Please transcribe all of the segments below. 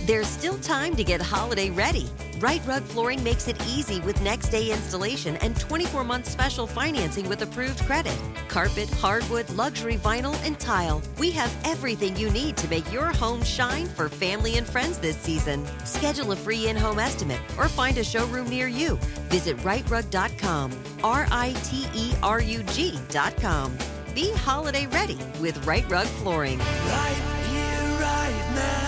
There's still time to get holiday ready. Right Rug Flooring makes it easy with next-day installation and 24-month special financing with approved credit. Carpet, hardwood, luxury vinyl, and tile. We have everything you need to make your home shine for family and friends this season. Schedule a free in-home estimate or find a showroom near you. Visit rightrug.com, RITERUG.com. Be holiday ready with Right Rug Flooring. Right here, right now.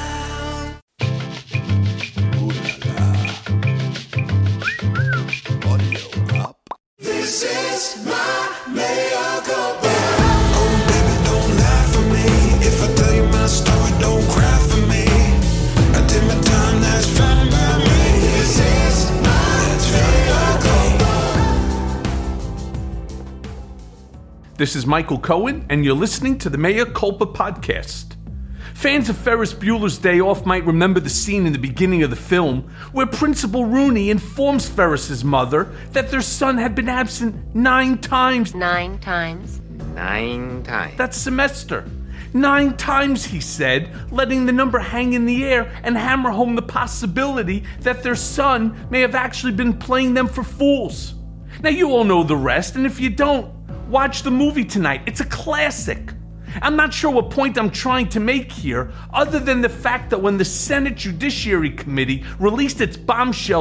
This is my mea culpa. Oh, baby, don't lie for me. If I tell you my story, don't cry for me. I did my time, that's fine by me. This is my mea culpa. This is Michael Cohen, and you're listening to the Mea Culpa podcast. Fans of Ferris Bueller's Day Off might remember the scene in the beginning of the film where Principal Rooney informs Ferris's mother that their son had been absent 9 times. 9 times? 9 times. That semester. 9 times, he said, letting the number hang in the air and hammer home the possibility that their son may have actually been playing them for fools. Now, you all know the rest, and if you don't, watch the movie tonight. It's a classic. I'm not sure what point I'm trying to make here, other than the fact that when the Senate Judiciary Committee released its bombshell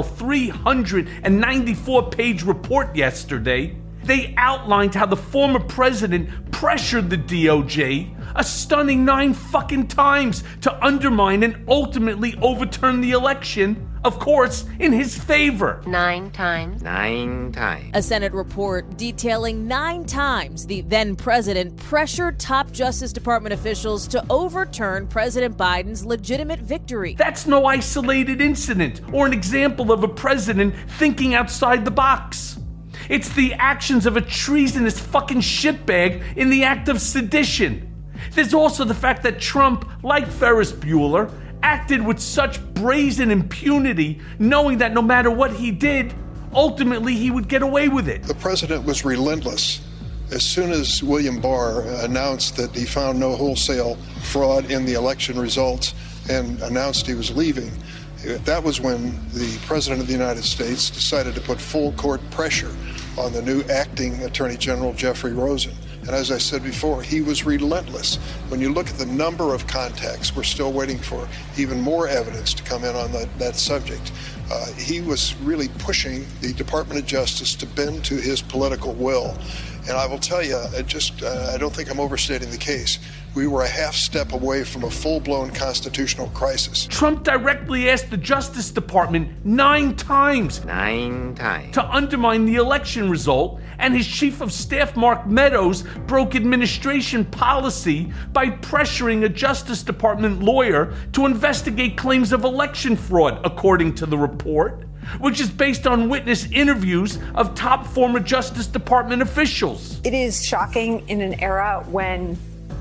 394-page report yesterday, they outlined how the former president pressured the DOJ a stunning 9 fucking times to undermine and ultimately overturn the election, of course, in his favor. 9 times? 9 times. A Senate report detailing 9 times the then president pressured top Justice Department officials to overturn President Biden's legitimate victory. That's no isolated incident or an example of a president thinking outside the box. It's the actions of a treasonous fucking shitbag in the act of sedition. There's also the fact that Trump, like Ferris Bueller, acted with such brazen impunity, knowing that no matter what he did, ultimately he would get away with it. The president was relentless. As soon as William Barr announced that he found no wholesale fraud in the election results and announced he was leaving, that was when the President of the United States decided to put full court pressure on the new acting Attorney General, Jeffrey Rosen. And as I said before, he was relentless. When you look at the number of contacts, we're still waiting for even more evidence to come in on that subject. He was really pushing the Department of Justice to bend to his political will. And I will tell you, I don't think I'm overstating the case. We were a half step away from a full-blown constitutional crisis. Trump directly asked the Justice Department 9 times 9 times to undermine the election result, and his chief of staff, Mark Meadows, broke administration policy by pressuring a Justice Department lawyer to investigate claims of election fraud, according to the report, which is based on witness interviews of top former Justice Department officials. It is shocking in an era when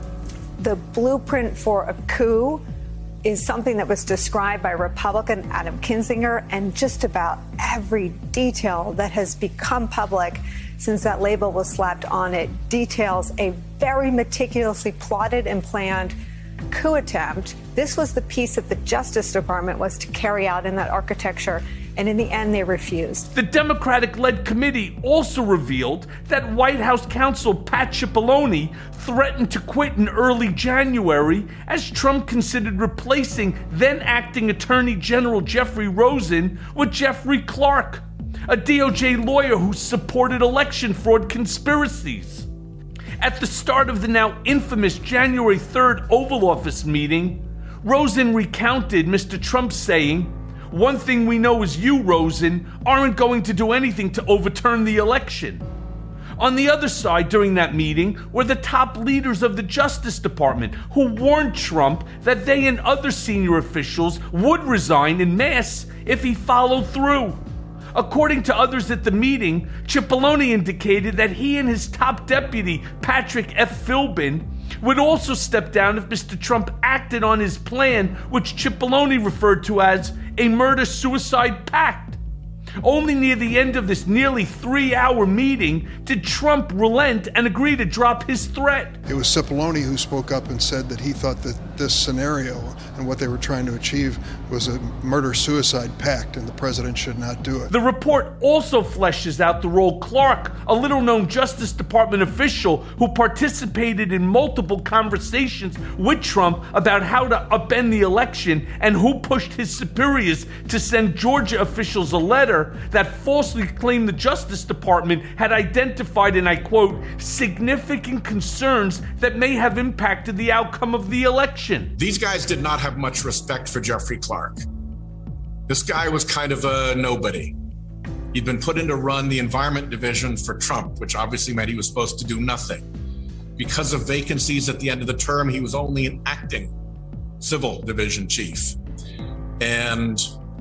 the blueprint for a coup is something that was described by Republican Adam Kinzinger, and just about every detail that has become public since that label was slapped on it details a very meticulously plotted and planned coup attempt. This was the piece that the Justice Department was to carry out in that architecture, and in the end, they refused. The Democratic-led committee also revealed that White House counsel Pat Cipollone threatened to quit in early January as Trump considered replacing then-acting Attorney General Jeffrey Rosen with Jeffrey Clark, a DOJ lawyer who supported election fraud conspiracies. At the start of the now infamous January 3rd Oval Office meeting, Rosen recounted Mr. Trump saying, "One thing we know is you, Rosen, aren't going to do anything to overturn the election." On the other side during that meeting were the top leaders of the Justice Department who warned Trump that they and other senior officials would resign en masse if he followed through. According to others at the meeting, Cipollone indicated that he and his top deputy, Patrick F. Philbin, would also step down if Mr. Trump acted on his plan, which Cipollone referred to as a murder-suicide pact. Only near the end of this nearly 3-hour meeting did Trump relent and agree to drop his threat. It was Cipollone who spoke up and said that he thought that this scenario and what they were trying to achieve was a murder-suicide pact, and the president should not do it. The report also fleshes out the role Clark, a little-known Justice Department official who participated in multiple conversations with Trump about how to upend the election, and who pushed his superiors to send Georgia officials a letter that falsely claimed the Justice Department had identified, and I quote, significant concerns that may have impacted the outcome of the election. These guys did not have much respect for Jeffrey Clark. This guy was kind of a nobody. He'd been put in to run the Environment Division for Trump, which obviously meant he was supposed to do nothing. Because of vacancies at the end of the term, he was only an acting Civil Division chief. And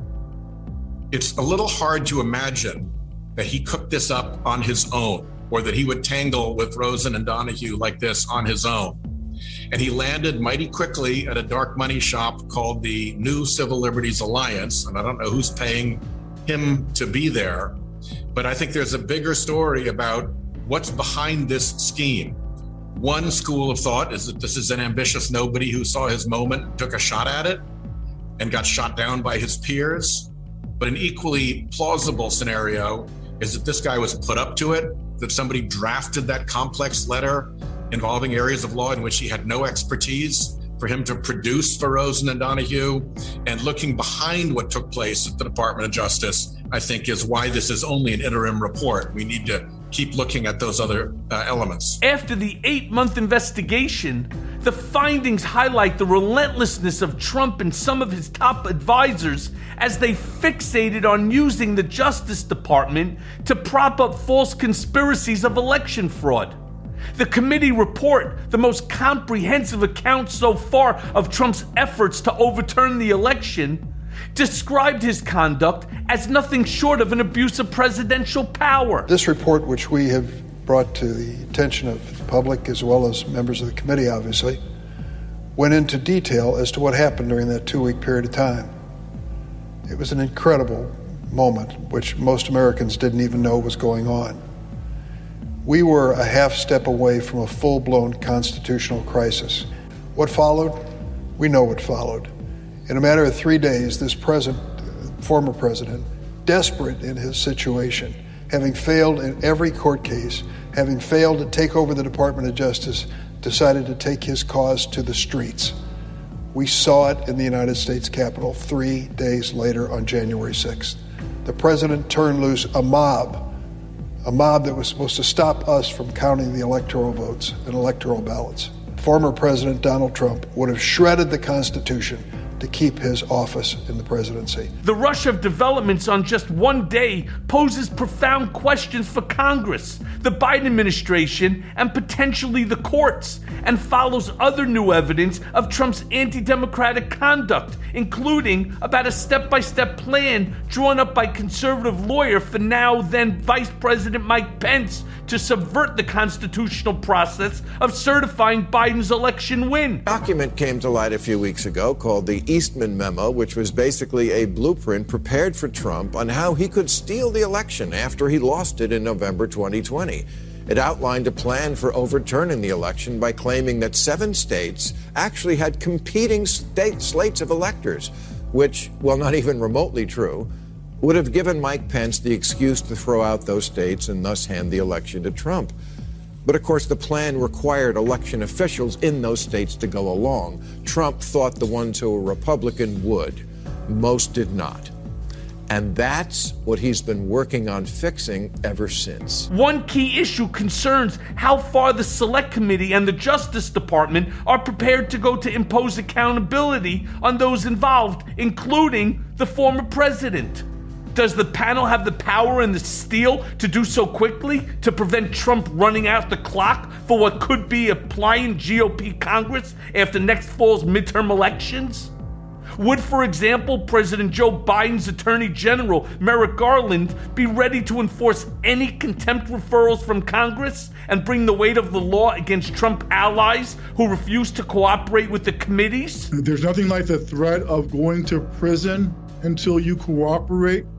it's a little hard to imagine that he cooked this up on his own, or that he would tangle with Rosen and Donahue like this on his own. And he landed mighty quickly at a dark money shop called the New Civil Liberties Alliance. And I don't know who's paying him to be there, but I think there's a bigger story about what's behind this scheme. One school of thought is that this is an ambitious nobody who saw his moment, took a shot at it, and got shot down by his peers. But an equally plausible scenario is that this guy was put up to it, that somebody drafted that complex letter involving areas of law in which he had no expertise for him to produce for Rosen and Donahue. And looking behind what took place at the Department of Justice, I think, is why this is only an interim report. We need to keep looking at those other elements. After the 8-month investigation, the findings highlight the relentlessness of Trump and some of his top advisors as they fixated on using the Justice Department to prop up false conspiracies of election fraud. The committee report, the most comprehensive account so far of Trump's efforts to overturn the election, described his conduct as nothing short of an abuse of presidential power. This report, which we have brought to the attention of the public as well as members of the committee, obviously, went into detail as to what happened during that 2-week period of time. It was an incredible moment, which most Americans didn't even know was going on. We were a half step away from a full-blown constitutional crisis. What followed? We know what followed. In a matter of 3 days, this former president, desperate in his situation, having failed in every court case, having failed to take over the Department of Justice, decided to take his cause to the streets. We saw it in the United States Capitol 3 days later on January 6th. The president turned loose a mob that was supposed to stop us from counting the electoral votes and electoral ballots. Former President Donald Trump would have shredded the Constitution to keep his office in the presidency. The rush of developments on just one day poses profound questions for Congress, the Biden administration, and potentially the courts, and follows other new evidence of Trump's anti-democratic conduct, including about a step-by-step plan drawn up by conservative lawyer for now then Vice President Mike Pence to subvert the constitutional process of certifying Biden's election win. A document came to light a few weeks ago called the Eastman Memo, which was basically a blueprint prepared for Trump on how he could steal the election after he lost it in November 2020. It outlined a plan for overturning the election by claiming that 7 states actually had competing state slates of electors, which, while not even remotely true, would have given Mike Pence the excuse to throw out those states and thus hand the election to Trump. But of course, the plan required election officials in those states to go along. Trump thought the ones who were Republican would. Most did not. And that's what he's been working on fixing ever since. One key issue concerns how far the Select Committee and the Justice Department are prepared to go to impose accountability on those involved, including the former president. Does the panel have the power and the steel to do so quickly to prevent Trump running out the clock for what could be a pliant GOP Congress after next fall's midterm elections? Would, for example, President Joe Biden's Attorney General, Merrick Garland, be ready to enforce any contempt referrals from Congress and bring the weight of the law against Trump allies who refuse to cooperate with the committees? There's nothing like the threat of going to prison until you cooperate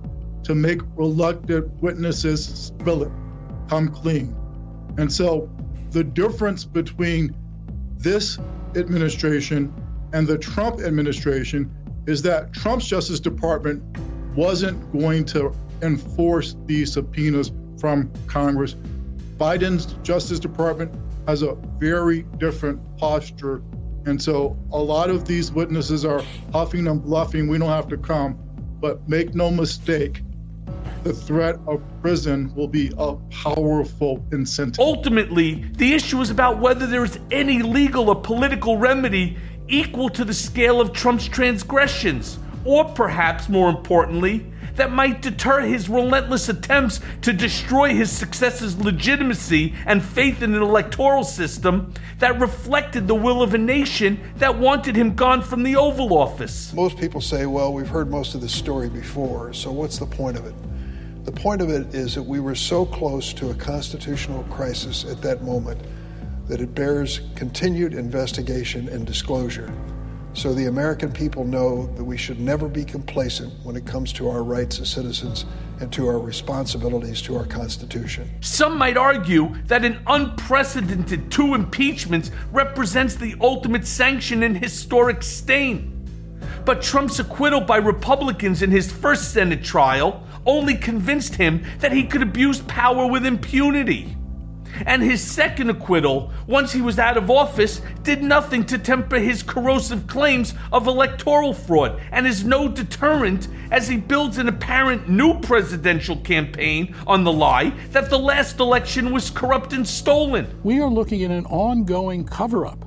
to make reluctant witnesses spill it, come clean. And so the difference between this administration and the Trump administration is that Trump's Justice Department wasn't going to enforce these subpoenas from Congress. Biden's Justice Department has a very different posture. And so a lot of these witnesses are huffing and bluffing. We don't have to come, but make no mistake, the threat of prison will be a powerful incentive. Ultimately, the issue is about whether there is any legal or political remedy equal to the scale of Trump's transgressions, or perhaps more importantly, that might deter his relentless attempts to destroy his successor's legitimacy and faith in an electoral system that reflected the will of a nation that wanted him gone from the Oval Office. Most people say, well, we've heard most of this story before, so what's the point of it? The point of it is that we were so close to a constitutional crisis at that moment that it bears continued investigation and disclosure. So the American people know that we should never be complacent when it comes to our rights as citizens and to our responsibilities to our Constitution. Some might argue that an unprecedented 2 impeachments represents the ultimate sanction and historic stain. But Trump's acquittal by Republicans in his first Senate trial only convinced him that he could abuse power with impunity. And his second acquittal, once he was out of office, did nothing to temper his corrosive claims of electoral fraud and is no deterrent as he builds an apparent new presidential campaign on the lie that the last election was corrupt and stolen. We are looking at an ongoing cover-up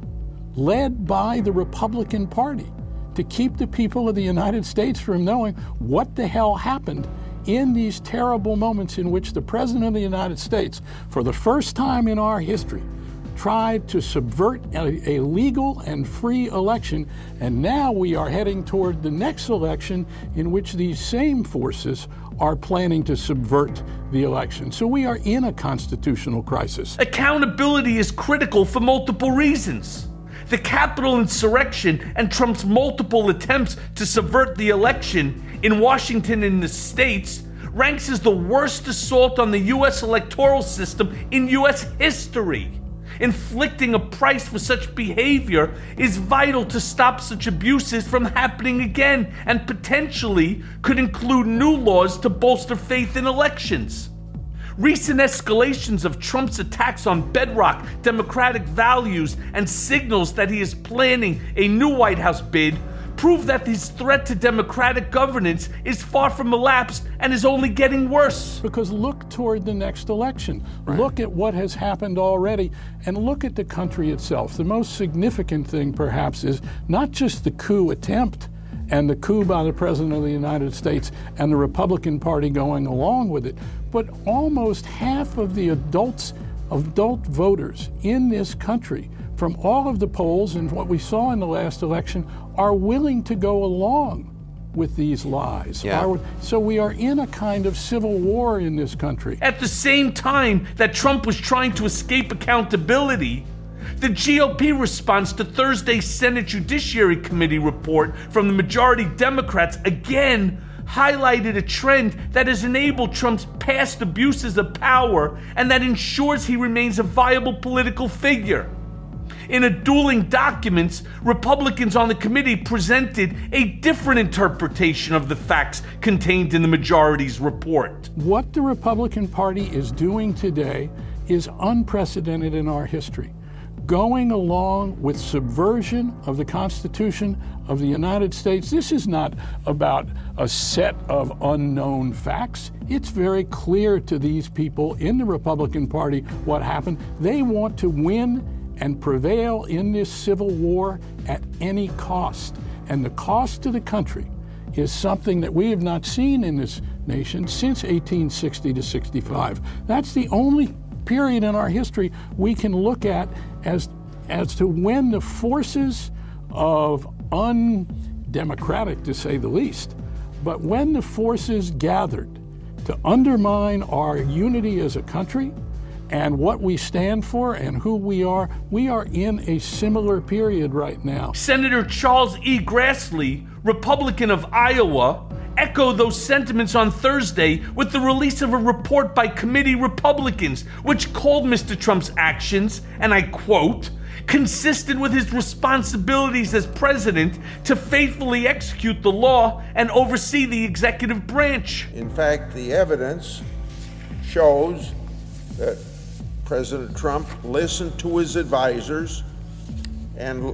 led by the Republican Party to keep the people of the United States from knowing what the hell happened in these terrible moments in which the President of the United States, for the first time in our history, tried to subvert a legal and free election. And now we are heading toward the next election in which these same forces are planning to subvert the election. So we are in a constitutional crisis. Accountability is critical for multiple reasons. The Capitol insurrection and Trump's multiple attempts to subvert the election in Washington and the states ranks as the worst assault on the U.S. electoral system in U.S. history. Inflicting a price for such behavior is vital to stop such abuses from happening again, and potentially could include new laws to bolster faith in elections. Recent escalations of Trump's attacks on bedrock democratic values and signals that he is planning a new White House bid prove that his threat to democratic governance is far from elapsed and is only getting worse. Because look toward the next election. Right. Look at what has happened already, and look at the country itself. The most significant thing, perhaps, is not just the coup attempt and the coup by the President of the United States and the Republican Party going along with it, but almost half of the adult voters in this country, from all of the polls and what we saw in the last election, are willing to go along with these lies. Yeah. So we are in a kind of civil war in this country. At the same time that Trump was trying to escape accountability, the GOP response to Thursday's Senate Judiciary Committee report from the majority Democrats again highlighted a trend that has enabled Trump's past abuses of power and that ensures he remains a viable political figure. In a dueling documents, Republicans on the committee presented a different interpretation of the facts contained in the majority's report. What the Republican Party is doing today is unprecedented in our history. Going along with subversion of the Constitution of the United States. This is not about a set of unknown facts. It's very clear to these people in the Republican Party what happened. They want to win and prevail in this civil war at any cost. And the cost to the country is something that we have not seen in this nation since 1860 to 65. That's the only period in our history we can look at as to when the forces of undemocratic, to say the least, but when the forces gathered to undermine our unity as a country and what we stand for and who we are in a similar period right now. Senator Charles E. Grassley, Republican of Iowa, echo those sentiments on Thursday with the release of a report by committee Republicans, which called Mr. Trump's actions, and I quote, consistent with his responsibilities as president to faithfully execute the law and oversee the executive branch. In fact, the evidence shows that President Trump listened to his advisors and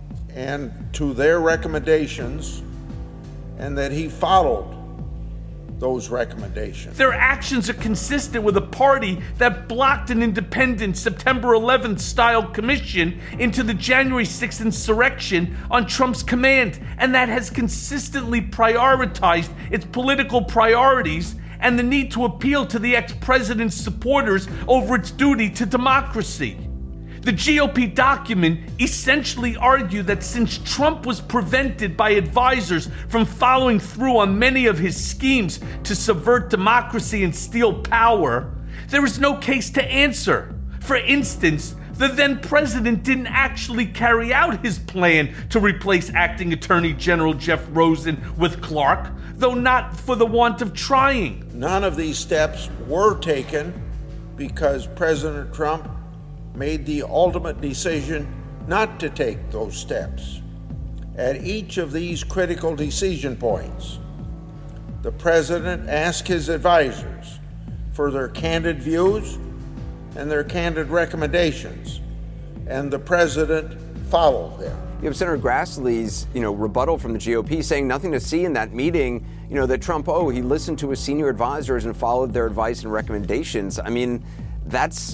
to their recommendations, and that he followed those recommendations. Their actions are consistent with a party that blocked an independent September 11th style commission into the January 6th insurrection on Trump's command, and that has consistently prioritized its political priorities and the need to appeal to the ex-president's supporters over its duty to democracy. The GOP document essentially argued that since Trump was prevented by advisors from following through on many of his schemes to subvert democracy and steal power, there is no case to answer. For instance, the then president didn't actually carry out his plan to replace acting Attorney General Jeff Rosen with Clark, though not for the want of trying. None of these steps were taken because President Trump made the ultimate decision not to take those steps. At each of these critical decision points, the president asked his advisors for their candid views and their candid recommendations, and the president followed them. You have Senator Grassley's, rebuttal from the GOP saying nothing to see in that meeting, that Trump, he listened to his senior advisors and followed their advice and recommendations. I mean, that's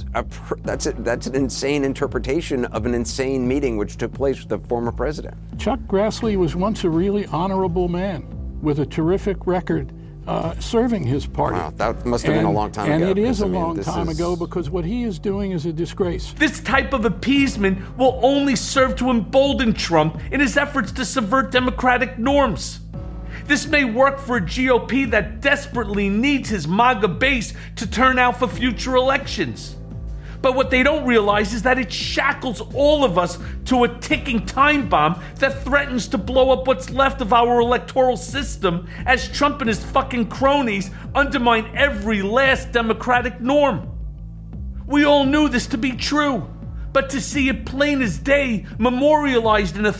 an insane interpretation of an insane meeting which took place with the former president. Chuck Grassley was once a really honorable man with a terrific record serving his party. Wow, that must have been a long time ago. And it is a long time ago because what he is doing is a disgrace. This type of appeasement will only serve to embolden Trump in his efforts to subvert democratic norms. This may work for a GOP that desperately needs his MAGA base to turn out for future elections. But what they don't realize is that it shackles all of us to a ticking time bomb that threatens to blow up what's left of our electoral system as Trump and his fucking cronies undermine every last democratic norm. We all knew this to be true, but to see it plain as day memorialized in a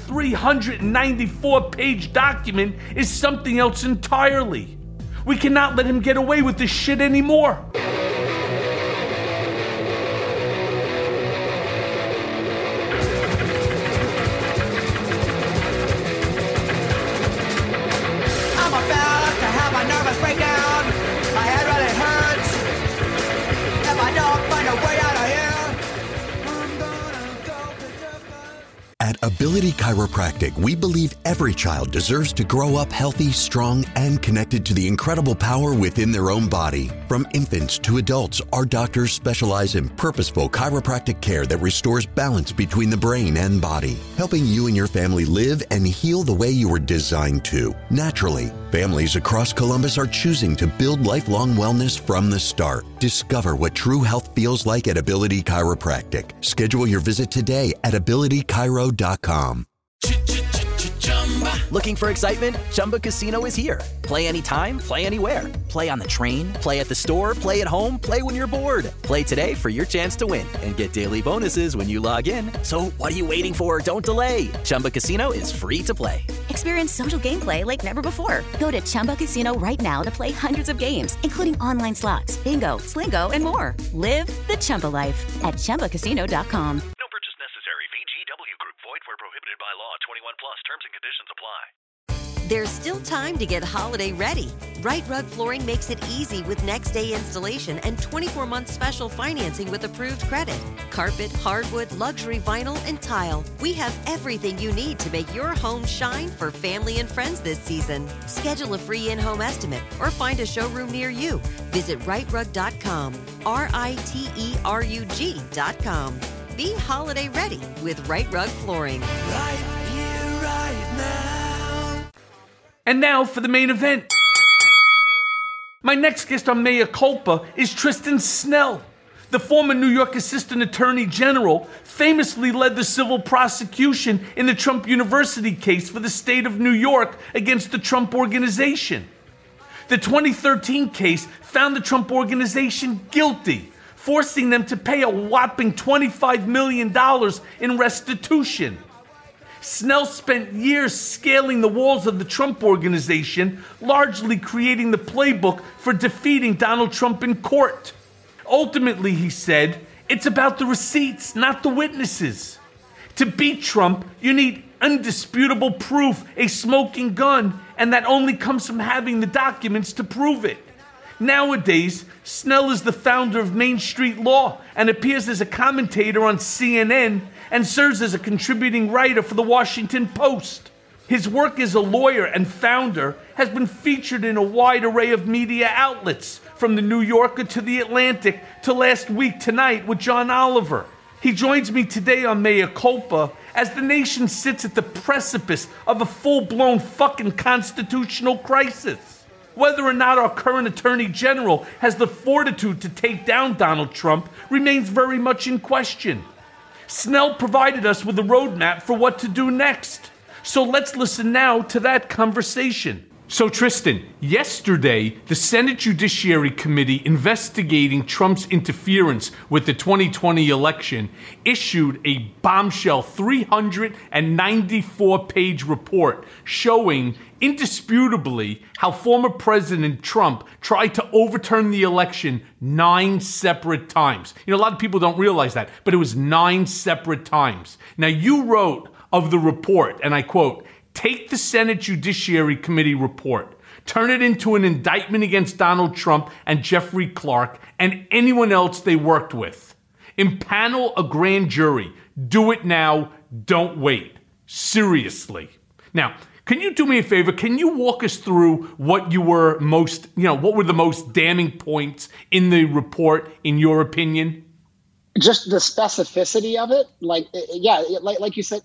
394-page document is something else entirely. We cannot let him get away with this shit anymore. At Ability Chiropractic, we believe every child deserves to grow up healthy, strong, and connected to the incredible power within their own body. From infants to adults, our doctors specialize in purposeful chiropractic care that restores balance between the brain and body, helping you and your family live and heal the way you were designed to, naturally. Families across Columbus are choosing to build lifelong wellness from the start. Discover what true health feels like at Ability Chiropractic. Schedule your visit today at abilitychiro.com. Looking for excitement? Chumba Casino is here. Play anytime, play anywhere. Play on the train, play at the store, play at home, play when you're bored. Play today for your chance to win and get daily bonuses when you log in. So what are you waiting for? Don't delay. Chumba Casino is free to play. Experience social gameplay like never before. Go to Chumba Casino right now to play hundreds of games, including online slots, bingo, Slingo, and more. Live the Chumba life at ChumbaCasino.com. Prohibited by law. 21 plus. Terms and conditions apply. There's still time to get holiday ready. Right Rug Flooring makes it easy with next day installation and 24-month special financing with approved credit. Carpet, hardwood, luxury vinyl, and tile. We have everything you need to make your home shine for family and friends this season. Schedule a free in-home estimate or find a showroom near you. Visit rightrug.com. RITERUG.com. Be holiday ready with Right Rug Flooring. Right here, right now. And now for the main event. My next guest on Mea Culpa is Tristan Snell. The former New York Assistant Attorney General famously led the civil prosecution in the Trump University case for the state of New York against the Trump Organization. The 2013 case found the Trump Organization guilty, forcing them to pay a whopping $25 million in restitution. Snell spent years scaling the walls of the Trump Organization, largely creating the playbook for defeating Donald Trump in court. Ultimately, he said, it's about the receipts, not the witnesses. To beat Trump, you need indisputable proof, a smoking gun, and that only comes from having the documents to prove it. Nowadays, Snell is the founder of Main Street Law and appears as a commentator on CNN and serves as a contributing writer for the Washington Post. His work as a lawyer and founder has been featured in a wide array of media outlets, from the New Yorker to the Atlantic to Last Week Tonight with John Oliver. He joins me today on Mea Culpa as the nation sits at the precipice of a full-blown fucking constitutional crisis. Whether or not our current Attorney General has the fortitude to take down Donald Trump remains very much in question. Snell provided us with a roadmap for what to do next. So let's listen now to that conversation. So Tristan, yesterday, the Senate Judiciary Committee investigating Trump's interference with the 2020 election issued a bombshell 394-page report showing indisputably how former President Trump tried to overturn the election 9 separate times. You know, a lot of people don't realize that, but it was 9 separate times. Now, you wrote of the report, and I quote, "Take the Senate Judiciary Committee report, turn it into an indictment against Donald Trump and Jeffrey Clark and anyone else they worked with. Impanel a grand jury. Do it now. Don't wait. Seriously." Now, can you do me a favor? Can you walk us through what were the most damning points in the report, in your opinion? Just the specificity of it. Like you said,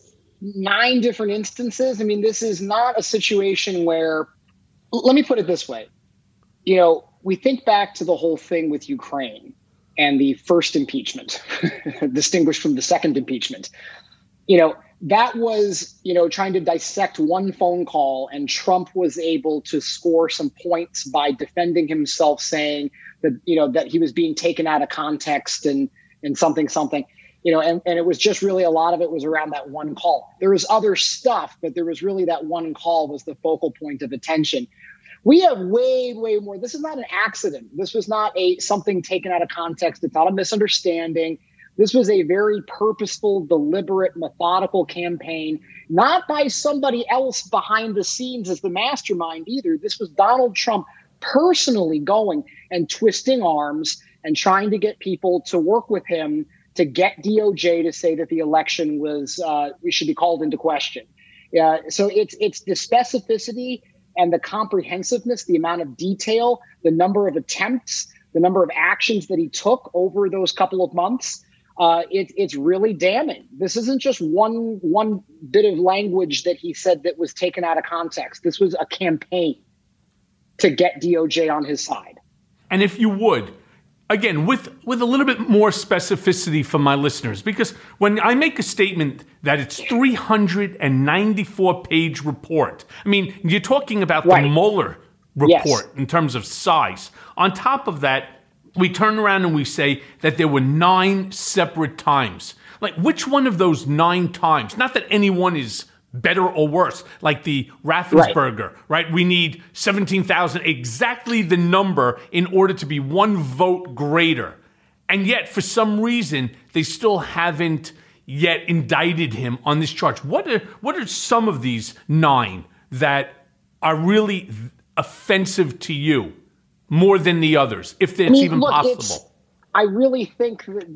9 different instances. I mean, this is not a situation where, let me put it this way. You know, we think back to the whole thing with Ukraine and the first impeachment, distinguished from the second impeachment. You know, that was, trying to dissect one phone call, and Trump was able to score some points by defending himself, saying that, that he was being taken out of context and something. And it was just really, a lot of it was around that one call. There was other stuff, but there was really that one call was the focal point of attention. We have way, way more. This is not an accident. This was not something taken out of context. It's not a misunderstanding. This was a very purposeful, deliberate, methodical campaign, not by somebody else behind the scenes as the mastermind either. This was Donald Trump personally going and twisting arms and trying to get people to work with him to get DOJ to say that the election we should be called into question. So it's the specificity and the comprehensiveness, the amount of detail, the number of attempts, the number of actions that he took over those couple of months. It's really damning. This isn't just one bit of language that he said that was taken out of context. This was a campaign to get DOJ on his side. And if you would, again, with a little bit more specificity for my listeners, because when I make a statement that it's 394-page report, I mean, you're talking about the Mueller report in terms of size. On top of that, we turn around and we say that there were 9 separate times. Like, which one of those 9 times? Not that any one is better or worse, like the Raffensperger, right? We need 17,000, exactly the number in order to be 1 vote greater. And yet, for some reason, they still haven't yet indicted him on this charge. What are some of these 9 that are really offensive to you more than the others, if that's even possible? I really think that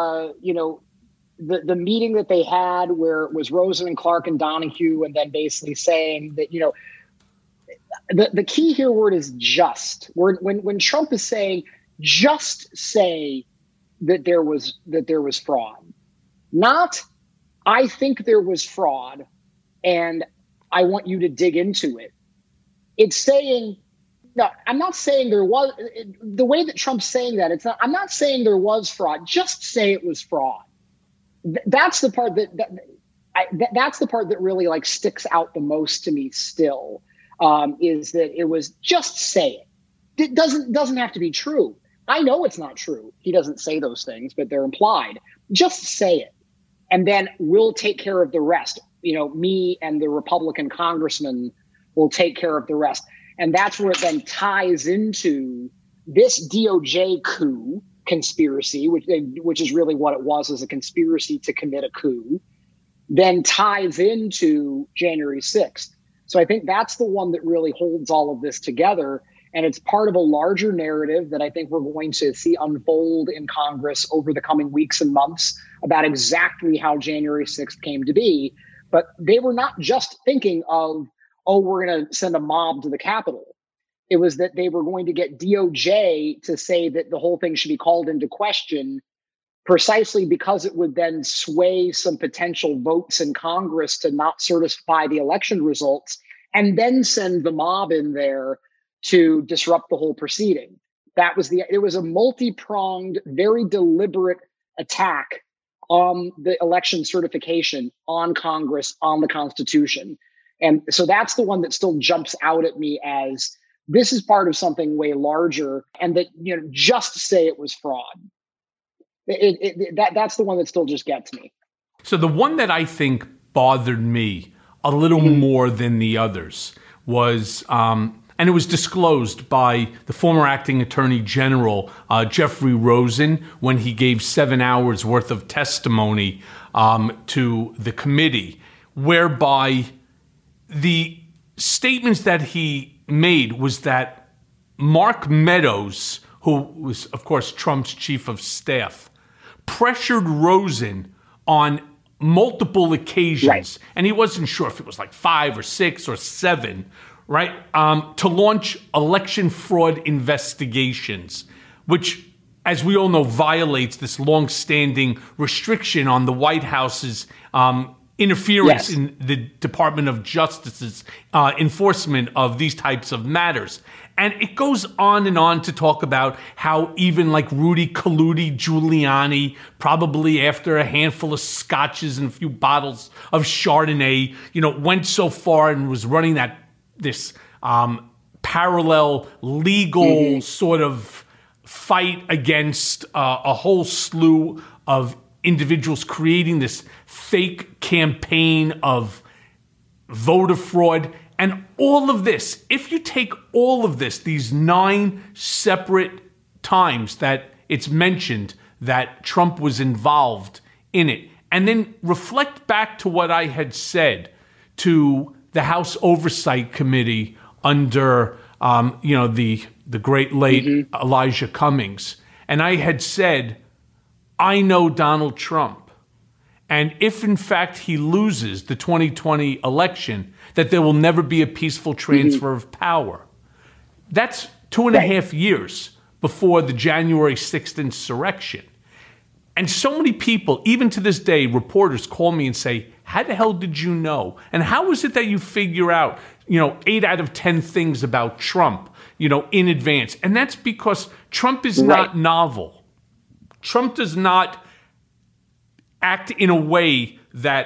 the meeting that they had where it was Rosen and Clark and Donahue, and then basically saying that, the key here word is just. When Trump is saying, just say that there was fraud, not I think there was fraud and I want you to dig into it. It's saying, no, I'm not saying there was, the way that Trump's saying that, I'm not saying there was fraud, just say it was fraud. That's the part that's the part that really sticks out the most to me still, is that it was just say it. it doesn't have to be true. I know it's not true. He doesn't say those things, but they're implied. Just say it. And then we'll take care of the rest. Me and the Republican congressman will take care of the rest. And that's where it then ties into this DOJ coup conspiracy, which is really what it was, a conspiracy to commit a coup, then ties into January 6th. So I think that's the one that really holds all of this together. And it's part of a larger narrative that I think we're going to see unfold in Congress over the coming weeks and months about exactly how January 6th came to be. But they were not just thinking of, we're going to send a mob to the Capitol. It was that they were going to get DOJ to say that the whole thing should be called into question precisely because it would then sway some potential votes in Congress to not certify the election results and then send the mob in there to disrupt the whole proceeding. It was a multi-pronged, very deliberate attack on the election certification, on Congress, on the Constitution. And so that's the one that still jumps out at me as this is part of something way larger, and that, just say it was fraud. That's the one that still just gets me. So the one that I think bothered me a little more than the others was, and it was disclosed by the former acting attorney general, Jeffrey Rosen, when he gave 7 hours worth of testimony to the committee, whereby the statements that he made was that Mark Meadows, who was, of course, Trump's chief of staff, pressured Rosen on multiple occasions, right, and he wasn't sure if it was like 5 or 6 or 7, right, to launch election fraud investigations, which, as we all know, violates this long-standing restriction on the White House's interference in the Department of Justice's enforcement of these types of matters. And it goes on and on to talk about how even like Rudy Giuliani, probably after a handful of scotches and a few bottles of Chardonnay, went so far and was running this parallel legal sort of fight against a whole slew of individuals creating this fake campaign of voter fraud. And all of this, if you take all of this, these 9 separate times that it's mentioned that Trump was involved in it, and then reflect back to what I had said to the House Oversight Committee under, the great late Elijah Cummings. And I had said, I know Donald Trump. And if, in fact, he loses the 2020 election, that there will never be a peaceful transfer of power. That's 2.5 years before the January 6th insurrection. And so many people, even to this day, reporters call me and say, how the hell did you know? And how is it that you figure out, 8 out of 10 things about Trump, in advance? And that's because Trump is not novel. Trump does not act in a way that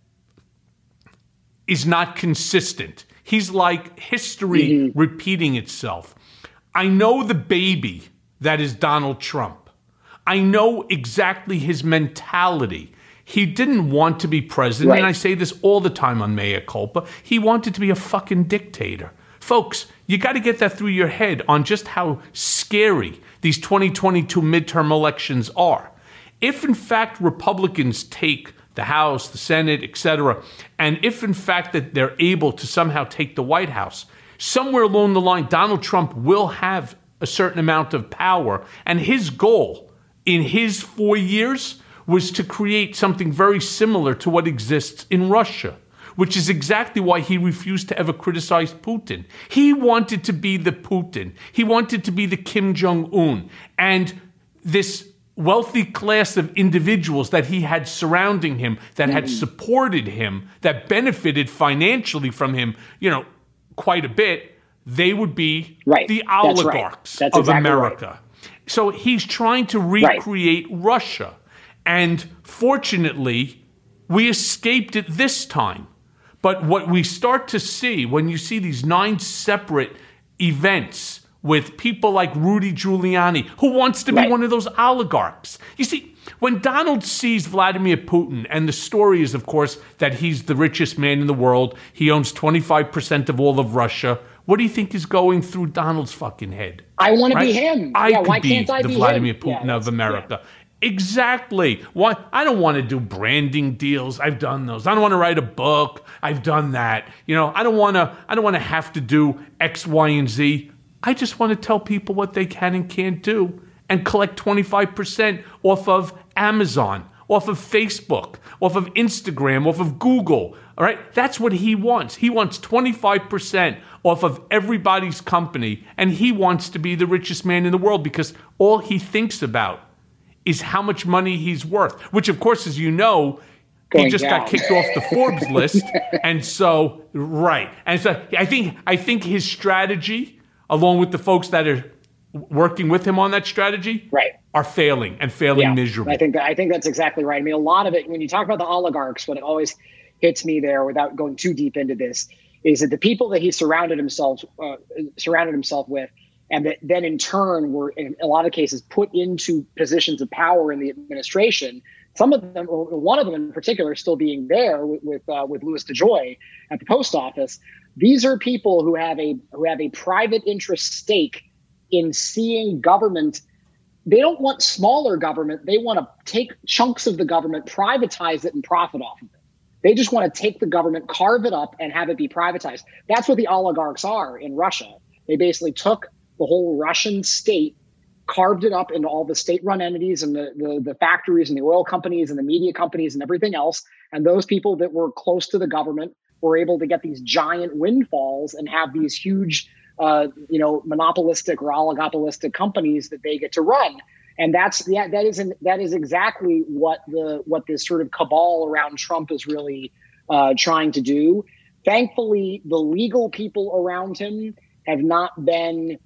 is not consistent. He's like history repeating itself. I know the baby that is Donald Trump. I know exactly his mentality. He didn't want to be president, and I say this all the time on Mea Culpa. He wanted to be a fucking dictator. Folks, you got to get that through your head on just how scary these 2022 midterm elections are. If, in fact, Republicans take the House, the Senate, etc., and if, in fact, that they're able to somehow take the White House, somewhere along the line, Donald Trump will have a certain amount of power, and his goal in his 4 years was to create something very similar to what exists in Russia, which is exactly why he refused to ever criticize Putin. He wanted to be the Putin. He wanted to be the Kim Jong-un. And this wealthy class of individuals that he had surrounding him, that had supported him, that benefited financially from him, quite a bit, they would be the oligarchs of exactly America. So he's trying to recreate Russia. And fortunately, we escaped it this time. But what we start to see when you see these 9 separate events with people like Rudy Giuliani, who wants to be one of those oligarchs. You see, when Donald sees Vladimir Putin, and the story is, of course, that he's the richest man in the world, he owns 25% of all of Russia, what do you think is going through Donald's fucking head? I want to be him. Why can't I the be Vladimir him? Putin of America. Exactly. Why? I don't want to do branding deals. I've done those. I don't want to write a book. I've done that. I don't want to have to do X, Y, and Z. I just want to tell people what they can and can't do and collect 25% off of Amazon, off of Facebook, off of Instagram, off of Google. All right? That's what he wants. He wants 25% off of everybody's company, and he wants to be the richest man in the world because all he thinks about is how much money he's worth, which, of course, as you know, he just got kicked off the Forbes list. And so, And so I think his strategy, along with the folks that are working with him on that strategy, are failing miserably. I think that's exactly right. I mean, a lot of it, when you talk about the oligarchs, what always hits me there without going too deep into this is that the people that he surrounded himself with, and that then in turn were, in a lot of cases, put into positions of power in the administration. Some of them, or one of them in particular, still being there with Louis DeJoy at the post office. These are people who have a private interest stake in seeing government. They don't want smaller government. They want to take chunks of the government, privatize it, and profit off of it. They just want to take the government, carve it up, and have it be privatized. That's what the oligarchs are in Russia. They basically took the whole Russian state, carved it up into all the state-run entities and the factories and the oil companies and the media companies and everything else. And those people that were close to the government were able to get these giant windfalls and have these huge, monopolistic or oligopolistic companies that they get to run. And that is exactly what this sort of cabal around Trump is really trying to do. Thankfully, the legal people around him have not been.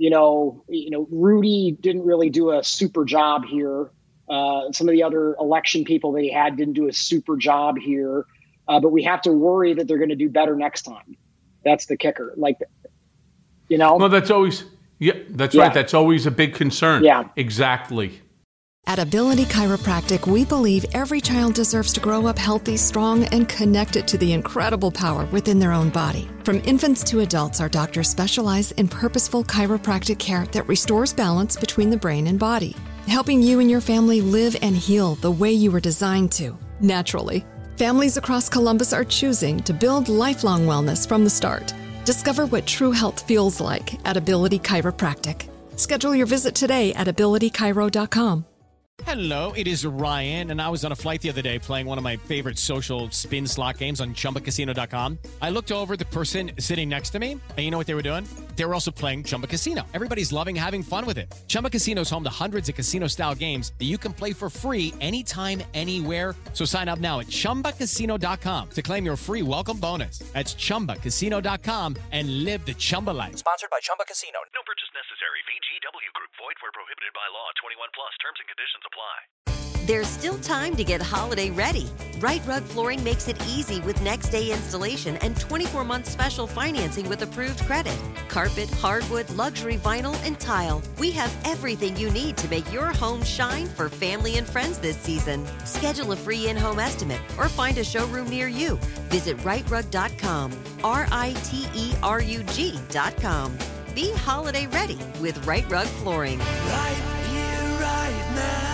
Rudy didn't really do a super job here. Some of the other election people that he had didn't do a super job here. But we have to worry that they're going to do better next time. That's the kicker. Well, that's always, right. That's always a big concern. Yeah. Exactly. At Ability Chiropractic, we believe every child deserves to grow up healthy, strong, and connected to the incredible power within their own body. From infants to adults, our doctors specialize in purposeful chiropractic care that restores balance between the brain and body, helping you and your family live and heal the way you were designed to, naturally. Families across Columbus are choosing to build lifelong wellness from the start. Discover what true health feels like at Ability Chiropractic. Schedule your visit today at abilitychiro.com. Hello, it is Ryan, and I was on a flight the other day playing one of my favorite social spin slot games on ChumbaCasino.com. I looked over at the person sitting next to me, and you know what they were doing? They were also playing Chumba Casino. Everybody's loving having fun with it. Chumba Casino is home to hundreds of casino-style games that you can play for free anytime, anywhere. So sign up now at ChumbaCasino.com to claim your free welcome bonus. That's ChumbaCasino.com and live the Chumba life. Sponsored by Chumba Casino. No purchase necessary. VGW Group. Void where prohibited by law. 21 plus. Terms and conditions apply. There's still time to get holiday ready. Right Rug Flooring makes it easy with next day installation and 24-month special financing with approved credit. Carpet, hardwood, luxury vinyl, and tile. We have everything you need to make your home shine for family and friends this season. Schedule a free in-home estimate or find a showroom near you. Visit rightrug.com, RITERUG.com. Be holiday ready with Right Rug Flooring. Right here, right now.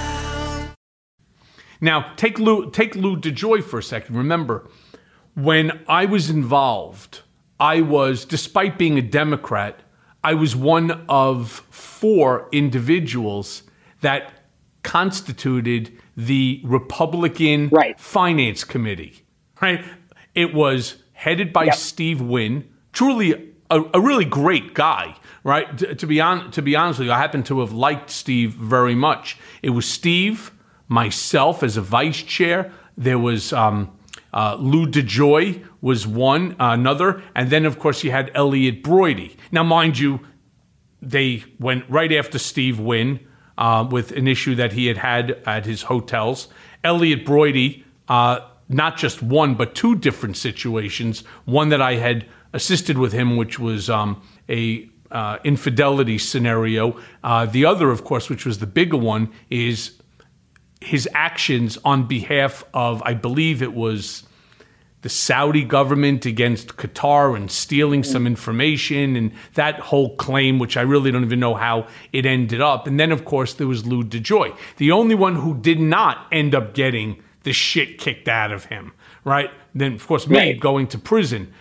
Now, take Lou DeJoy for a second. Remember, when I was involved, I was, despite being a Democrat, I was one of 4 individuals that constituted the Republican Finance Committee. Right? It was headed by Steve Wynn, truly a really great guy. Right? To be honest with you, I happen to have liked Steve very much. It was Steve, myself as a vice chair. There was Lou DeJoy was another, and then of course you had Elliot Broidy. Now, mind you, they went right after Steve Wynn with an issue that he had at his hotels. Elliot Broidy, not just one but 2 different situations. One that I had assisted with him, which was a infidelity scenario. The other, of course, which was the bigger one, is his actions on behalf of, I believe it was the Saudi government against Qatar and stealing some information and that whole claim, which I really don't even know how it ended up. And then, of course, there was Lou DeJoy, the only one who did not end up getting the shit kicked out of him, right? Then, of course, me going to prison.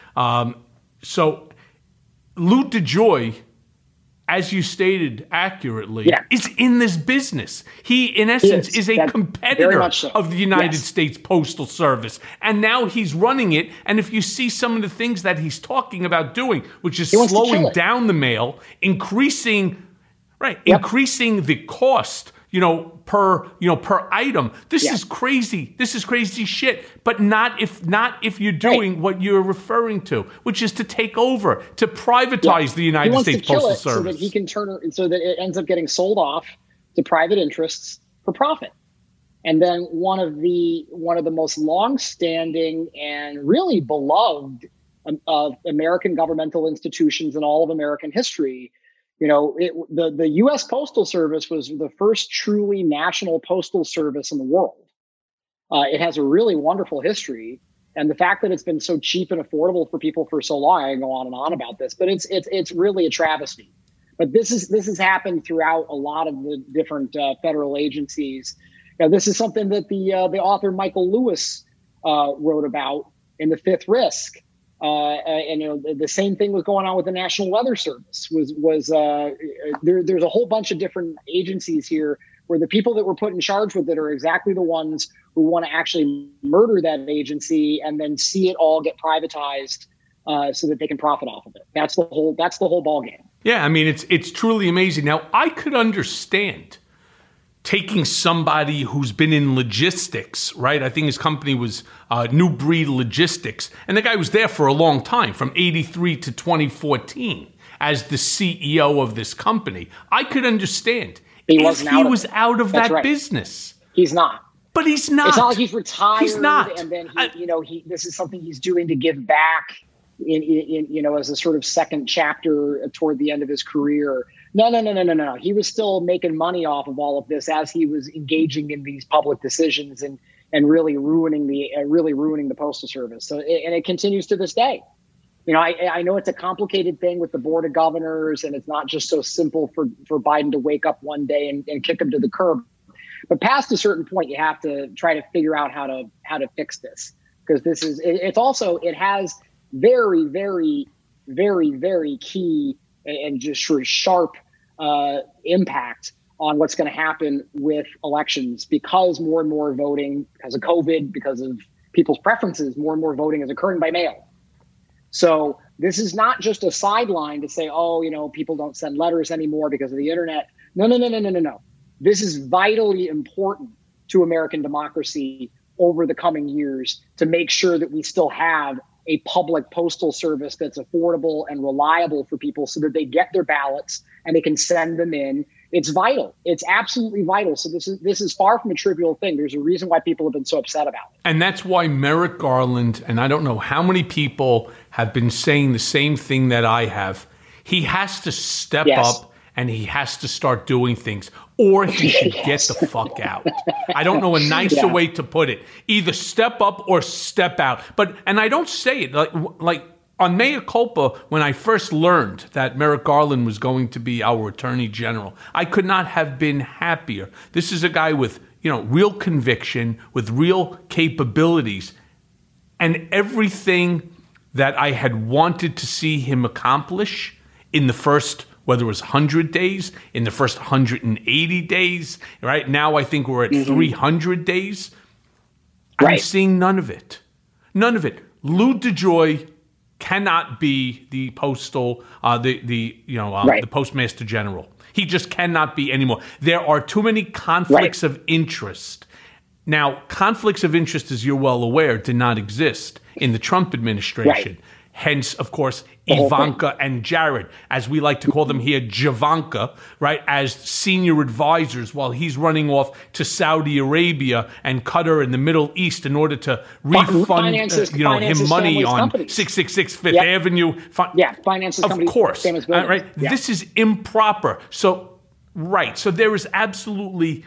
So Lou DeJoy, as you stated accurately, is in this business. He, in essence, is a competitor of the United States Postal Service. And now he's running it. And if you see some of the things that he's talking about doing, which is slowing down the mail, increasing the cost, per item. This is crazy. This is crazy shit. But not if you're doing what you're referring to, which is to take over, to privatize the United States Postal Service, so that he can so that it ends up getting sold off to private interests for profit. And then one of the most long-standing and really beloved of American governmental institutions in all of American history. The U.S. Postal Service was the first truly national postal service in the world. It has a really wonderful history, and the fact that it's been so cheap and affordable for people for so long, I can go on and on about this, but it's really a travesty. But this has happened throughout a lot of the different federal agencies. This is something that the author Michael Lewis wrote about in The Fifth Risk. The same thing was going on with the National Weather Service. There's a whole bunch of different agencies here where the people that were put in charge with it are exactly the ones who want to actually murder that agency and then see it all get privatized so that they can profit off of it. That's the whole ball game. Yeah, I mean it's truly amazing. Now I could understand taking somebody who's been in logistics, right? I think his company was New Breed Logistics. And the guy was there for a long time, from 83 to 2014, as the CEO of this company. I could understand if he was out of that business. He's not. But he's not. It's not like he's retired. He's not. And then this is something he's doing to give back in as a sort of second chapter toward the end of his career. No. He was still making money off of all of this as he was engaging in these public decisions and really ruining the Postal Service. So it continues to this day. I know it's a complicated thing with the Board of Governors, and it's not just so simple for Biden to wake up one day and kick him to the curb. But past a certain point, you have to try to figure out how to fix this, because it has very, very, very, very key and just sort of sharp impact on what's going to happen with elections, because more and more voting, because of COVID, because of people's preferences, more and more voting is occurring by mail. So this is not just a sideline to say, people don't send letters anymore because of the internet. No. This is vitally important to American democracy over the coming years to make sure that we still have a public postal service that's affordable and reliable for people so that they get their ballots and they can send them in. It's vital. It's absolutely vital. So this is far from a trivial thing. There's a reason why people have been so upset about it. And that's why Merrick Garland, and I don't know how many people have been saying the same thing that I have, he has to step up and he has to start doing things, or he should get the fuck out. I don't know a nicer way to put it. Either step up or step out. And I don't say it like on Mea Culpa, when I first learned that Merrick Garland was going to be our Attorney General, I could not have been happier. This is a guy with, real conviction, with real capabilities, and everything that I had wanted to see him accomplish in the first, whether it was 100 days, in the first 180 days, right? Now I think we're at 300 days. I'm seeing none of it. None of it. Lou DeJoy cannot be the the Postmaster General. He just cannot be anymore. There are too many conflicts of interest. Now, conflicts of interest, as you're well aware, did not exist in the Trump administration. Hence, of course, The whole Ivanka and Jared, as we like to call them here, Javanka, right, as senior advisors while he's running off to Saudi Arabia and Qatar in the Middle East in order to refund him money on companies. 666 Fifth Avenue. Finances of companies. course, Famous buildings. right? Yeah. This is improper. So there is absolutely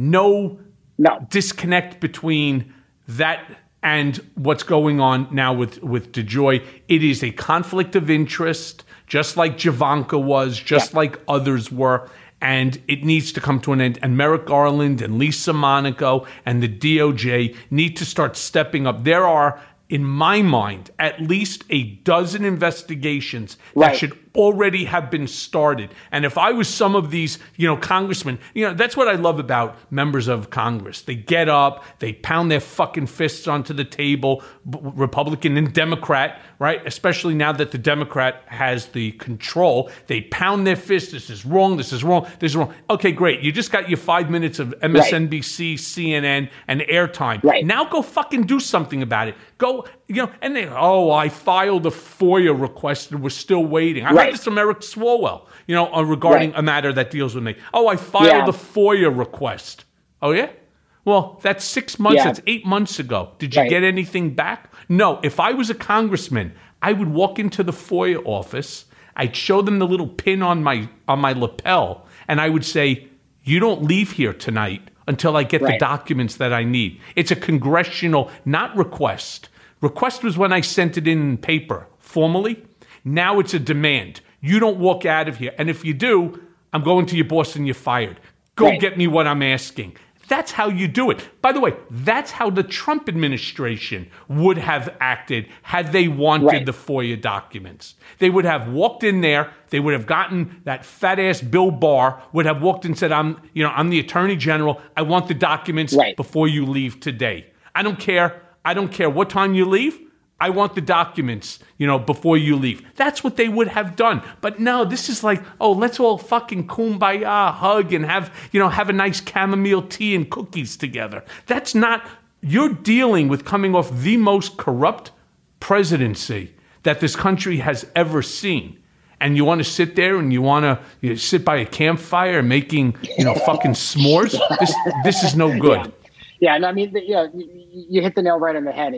no disconnect between that and what's going on now with DeJoy. It is a conflict of interest, just like Javanka was, just like others were, and it needs to come to an end. And Merrick Garland and Lisa Monaco and the DOJ need to start stepping up. There are, in my mind, at least a dozen investigations that should already have been started. And if I was some of these, congressmen, that's what I love about members of Congress. They get up, they pound their fucking fists onto the table, Republican and Democrat, right? Especially now that the Democrat has the control. They pound their fists. This is wrong. This is wrong. This is wrong. Okay, great. You just got your 5 minutes of MSNBC, CNN, and airtime. Now go fucking do something about it. Go, and they, I filed a FOIA request and we're still waiting. I heard this from Eric Swalwell, regarding a matter that deals with me. I filed a FOIA request. Oh, yeah? Well, that's 6 months. That's 8 months ago. Did you get anything back? No. If I was a congressman, I would walk into the FOIA office. I'd show them the little pin on my lapel, and I would say, you don't leave here tonight until I get the documents that I need. It's a congressional, not request. Request was when I sent it in paper, formally. Now it's a demand. You don't walk out of here. And if you do, I'm going to your boss and you're fired. Go get me what I'm asking. That's how you do it. By the way, that's how the Trump administration would have acted had they wanted the FOIA documents. They would have walked in there. They would have gotten that fat-ass Bill Barr, would have walked and said, I'm the Attorney General. I want the documents before you leave today. I don't care what time you leave. I want the documents, before you leave. That's what they would have done. But no, this is like, let's all fucking kumbaya, hug, and have a nice chamomile tea and cookies together. That's not, you're dealing with coming off the most corrupt presidency that this country has ever seen. And you want to sit there and you want to sit by a campfire making, fucking s'mores? This is no good. Yeah, and I mean, you hit the nail right on the head.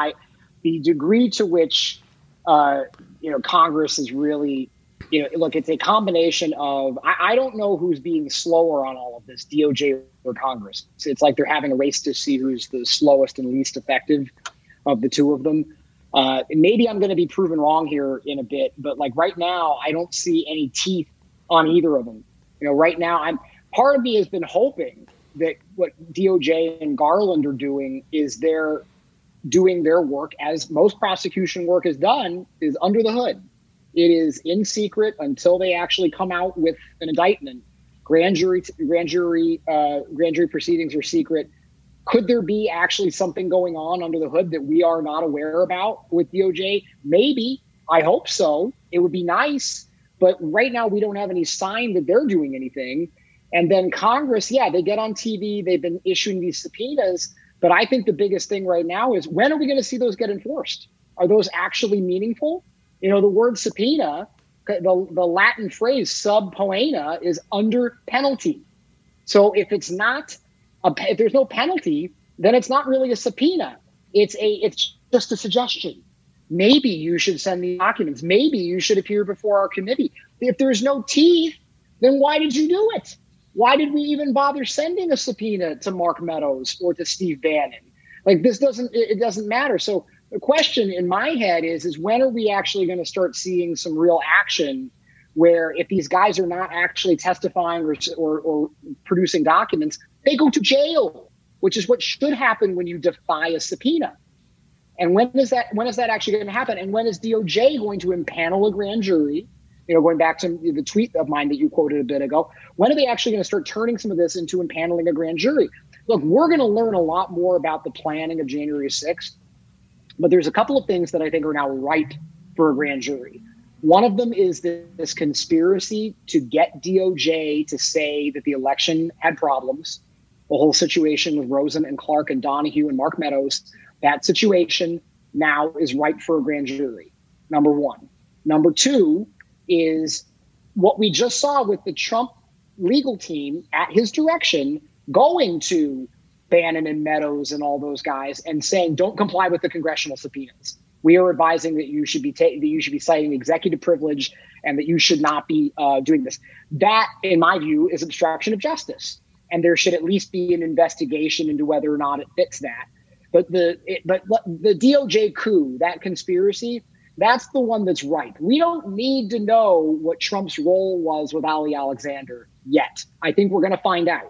The degree to which, Congress is really, look, it's a combination of, I don't know who's being slower on all of this, DOJ or Congress. It's like they're having a race to see who's the slowest and least effective of the two of them. Maybe I'm going to be proven wrong here in a bit, but like right now, I don't see any teeth on either of them. Right now, part of me has been hoping that what DOJ and Garland are doing is they're doing their work, as most prosecution work is done, is under the hood. It is in secret until they actually come out with an indictment. Grand jury proceedings are secret. Could there be actually something going on under the hood that we are not aware about with DOJ? Maybe. I hope so. It would be nice. But right now, we don't have any sign that they're doing anything. And then Congress, they get on TV. They've been issuing these subpoenas. But I think the biggest thing right now is, when are we going to see those get enforced? Are those actually meaningful? The word subpoena, the Latin phrase sub poena, is under penalty. So if it's not, if there's no penalty, then it's not really a subpoena. It's just a suggestion. Maybe you should send the documents. Maybe you should appear before our committee. If there's no teeth, then why did you do it? Why did we even bother sending a subpoena to Mark Meadows or to Steve Bannon? Like, it doesn't matter. So the question in my head is when are we actually going to start seeing some real action where, if these guys are not actually testifying or producing documents, they go to jail, which is what should happen when you defy a subpoena. And when is that actually going to happen? And when is DOJ going to impanel a grand jury? Going back to the tweet of mine that you quoted a bit ago, when are they actually going to start turning some of this into impaneling a grand jury? Look, we're going to learn a lot more about the planning of January 6th, but there's a couple of things that I think are now ripe for a grand jury. One of them is this conspiracy to get DOJ to say that the election had problems. The whole situation with Rosen and Clark and Donahue and Mark Meadows, that situation now is ripe for a grand jury. number one. Number two is what we just saw with the Trump legal team at his direction going to Bannon and Meadows and all those guys and saying, don't comply with the congressional subpoenas. We are advising that you should be citing executive privilege and that you should not be doing this. That, in my view, is obstruction of justice. And there should at least be an investigation into whether or not it fits that. But the DOJ coup, that conspiracy, that's the one that's ripe. We don't need to know what Trump's role was with Ali Alexander yet. I think we're going to find out.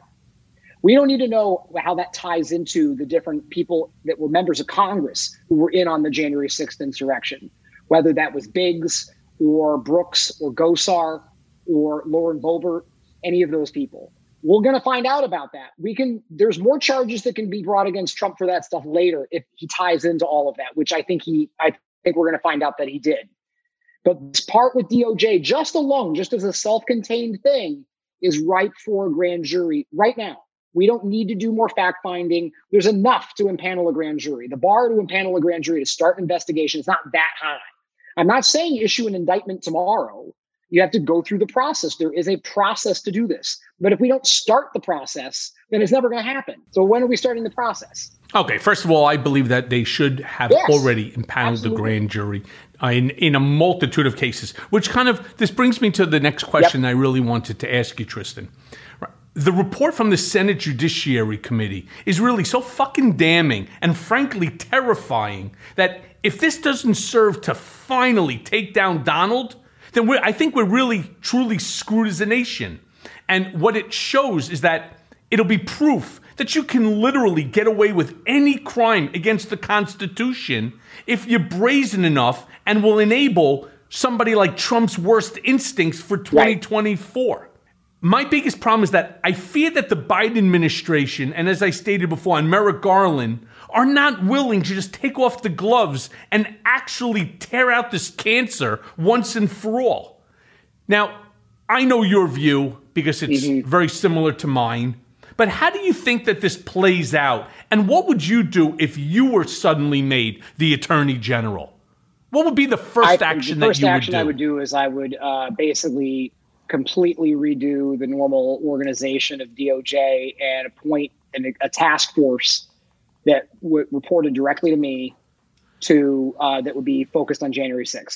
We don't need to know how that ties into the different people that were members of Congress who were in on the January 6th insurrection, whether that was Biggs or Brooks or Gosar or Lauren Boebert, any of those people. We're going to find out about that. There's more charges that can be brought against Trump for that stuff later if he ties into all of that, which I think we're going to find out that he did. But this part with DOJ, just as a self-contained thing, is ripe for a grand jury right now. We don't need to do more fact-finding. There's enough to impanel a grand jury. The bar to impanel a grand jury to start an investigation is not that high. I'm not saying issue an indictment tomorrow. You have to go through the process. There is a process to do this. But if we don't start the process, then it's never going to happen. So when are we starting the process? Okay, first of all, I believe that they should have already impaneled the grand jury in a multitude of cases, which this brings me to the next question I really wanted to ask you, Tristan. The report from the Senate Judiciary Committee is really so fucking damning and frankly terrifying that if this doesn't serve to finally take down Donald, then I think we're really, truly screwed as a nation. And what it shows is that it'll be proof that you can literally get away with any crime against the Constitution if you're brazen enough and will enable somebody like Trump's worst instincts for 2024. Right. My biggest problem is that I fear that the Biden administration, and as I stated before, and Merrick Garland, are not willing to just take off the gloves and actually tear out this cancer once and for all. Now, I know your view because it's very similar to mine, but how do you think that this plays out? And what would you do if you were suddenly made the Attorney General? What would be the first action that you would do? The first action I would do is I would basically completely redo the normal organization of DOJ and appoint a task force that reported directly to me that would be focused on January 6th.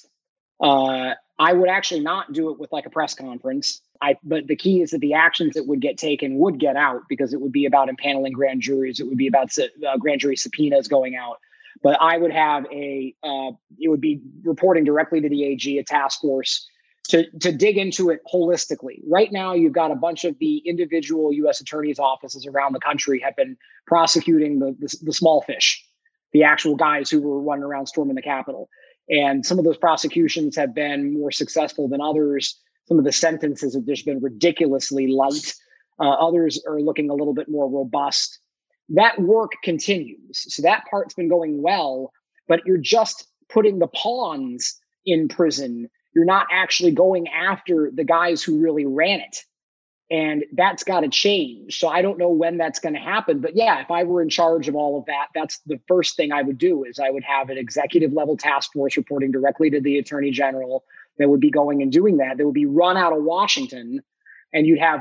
I would actually not do it with like a press conference. But the key is that the actions that would get taken would get out because it would be about impaneling grand juries. It would be about grand jury subpoenas going out. But I would have it would be reporting directly to the AG, a task force, to dig into it holistically. Right now, you've got a bunch of the individual U.S. attorneys' offices around the country have been prosecuting the small fish, the actual guys who were running around storming the Capitol. And some of those prosecutions have been more successful than others. Some of the sentences have just been ridiculously light. Others are looking a little bit more robust. That work continues. So that part's been going well, but you're just putting the pawns in prison. You're not actually going after the guys who really ran it. And that's got to change. So I don't know when that's going to happen. But yeah, if I were in charge of all of that, that's the first thing I would do is I would have an executive level task force reporting directly to the Attorney General that would be going and doing that. That would be run out of Washington. And you'd have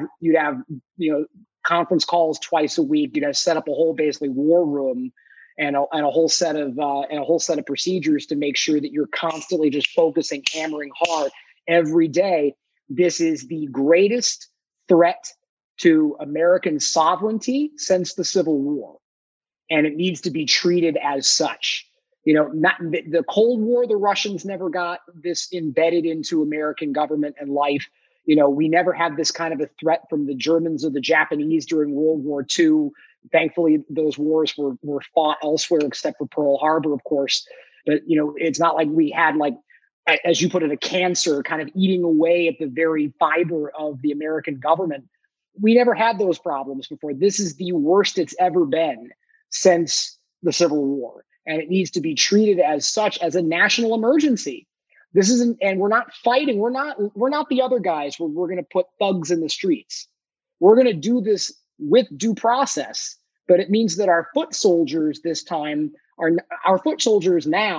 conference calls twice a week. You'd have set up a whole basically war room and a whole set of procedures to make sure that you're constantly just focusing, hammering hard every day. This is the greatest threat to American sovereignty since the Civil War, and it needs to be treated as such. Not the Cold War, the Russians never got this embedded into American government and life. We never had this kind of a threat from the Germans or the Japanese during World War II. Thankfully, those wars were fought elsewhere except for Pearl Harbor, of course. But, it's not like we had, like, as you put it, a cancer kind of eating away at the very fiber of the American government. We never had those problems before. This is the worst it's ever been since the Civil War. And it needs to be treated as such, as a national emergency. This isn't, and we're not fighting. We're not the other guys where we're going to put thugs in the streets. We're going to do this with due process, but it means that our foot soldiers this time our foot soldiers now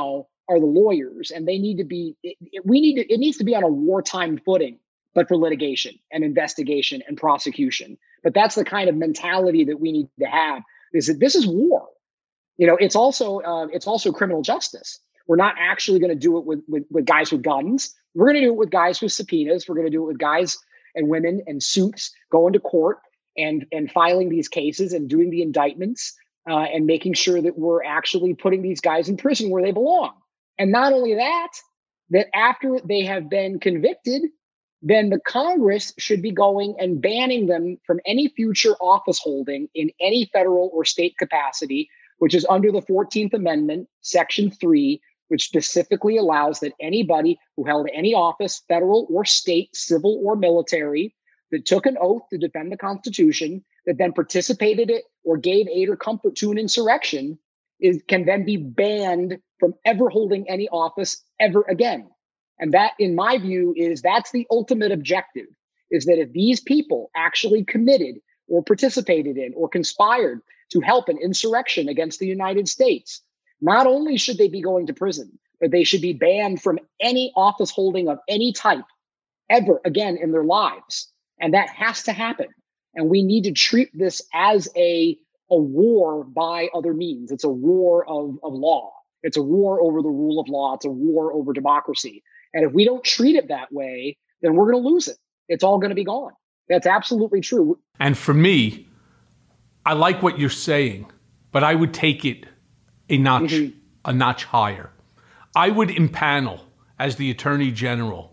are the lawyers, and they need to be. It needs to be on a wartime footing, but for litigation and investigation and prosecution. But that's the kind of mentality that we need to have. Is that this is war? It's also criminal justice. We're not actually going to do it with guys with guns. We're going to do it with guys with subpoenas. We're going to do it with guys and women in suits going to court and filing these cases and doing the indictments and making sure that we're actually putting these guys in prison where they belong. And not only that after they have been convicted, then the Congress should be going and banning them from any future office holding in any federal or state capacity, which is under the 14th Amendment, Section 3, which specifically allows that anybody who held any office, federal or state, civil or military, that took an oath to defend the Constitution, that then participated in or gave aid or comfort to an insurrection, can then be banned from ever holding any office ever again. And that, in my view, that's the ultimate objective, is that if these people actually committed or participated in or conspired to help an insurrection against the United States, not only should they be going to prison, but they should be banned from any office holding of any type ever again in their lives. And that has to happen. And we need to treat this as a war by other means. It's a war of law. It's a war over the rule of law. It's a war over democracy. And if we don't treat it that way, then we're going to lose it. It's all going to be gone. That's absolutely true. And for me, I like what you're saying, but I would take it a notch higher. I would impanel, as the Attorney General,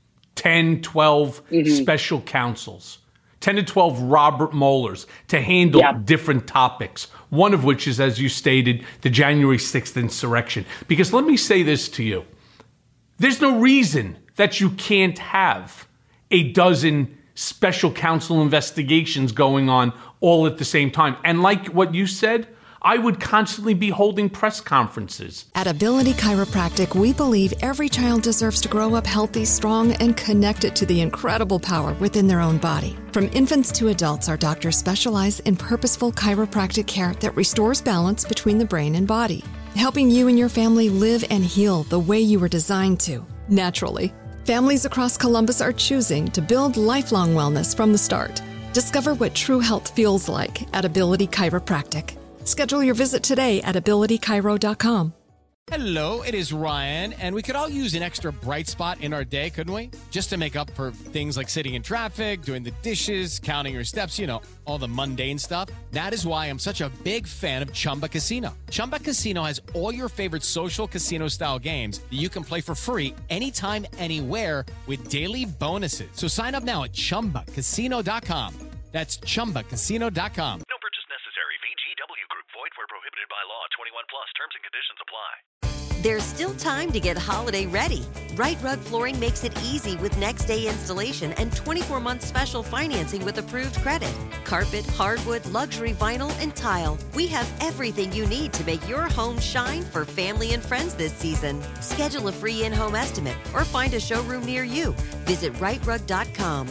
10, 12 special counsels, 10 to 12 Robert Muellers to handle different topics, one of which is, as you stated, the January 6th insurrection. Because let me say this to you. There's no reason that you can't have a dozen special counsel investigations going on all at the same time. And like what you said, I would constantly be holding press conferences. At Ability Chiropractic, we believe every child deserves to grow up healthy, strong, and connected to the incredible power within their own body. From infants to adults, our doctors specialize in purposeful chiropractic care that restores balance between the brain and body, helping you and your family live and heal the way you were designed to, naturally. Families across Columbus are choosing to build lifelong wellness from the start. Discover what true health feels like at Ability Chiropractic. Schedule your visit today at abilitychiro.com. Hello, it is Ryan, and we could all use an extra bright spot in our day, couldn't we? Just to make up for things like sitting in traffic, doing the dishes, counting your steps, all the mundane stuff. That is why I'm such a big fan of Chumba Casino. Chumba Casino has all your favorite social casino-style games that you can play for free anytime, anywhere with daily bonuses. So sign up now at ChumbaCasino.com. That's ChumbaCasino.com. No purchase necessary. VGW Group. Void where prohibited by law. 21 plus. Terms and conditions apply. There's still time to get holiday ready. Right Rug Flooring makes it easy with next day installation and 24-month special financing with approved credit. Carpet, hardwood, luxury vinyl, and tile. We have everything you need to make your home shine for family and friends this season. Schedule a free in-home estimate or find a showroom near you. Visit rightrug.com.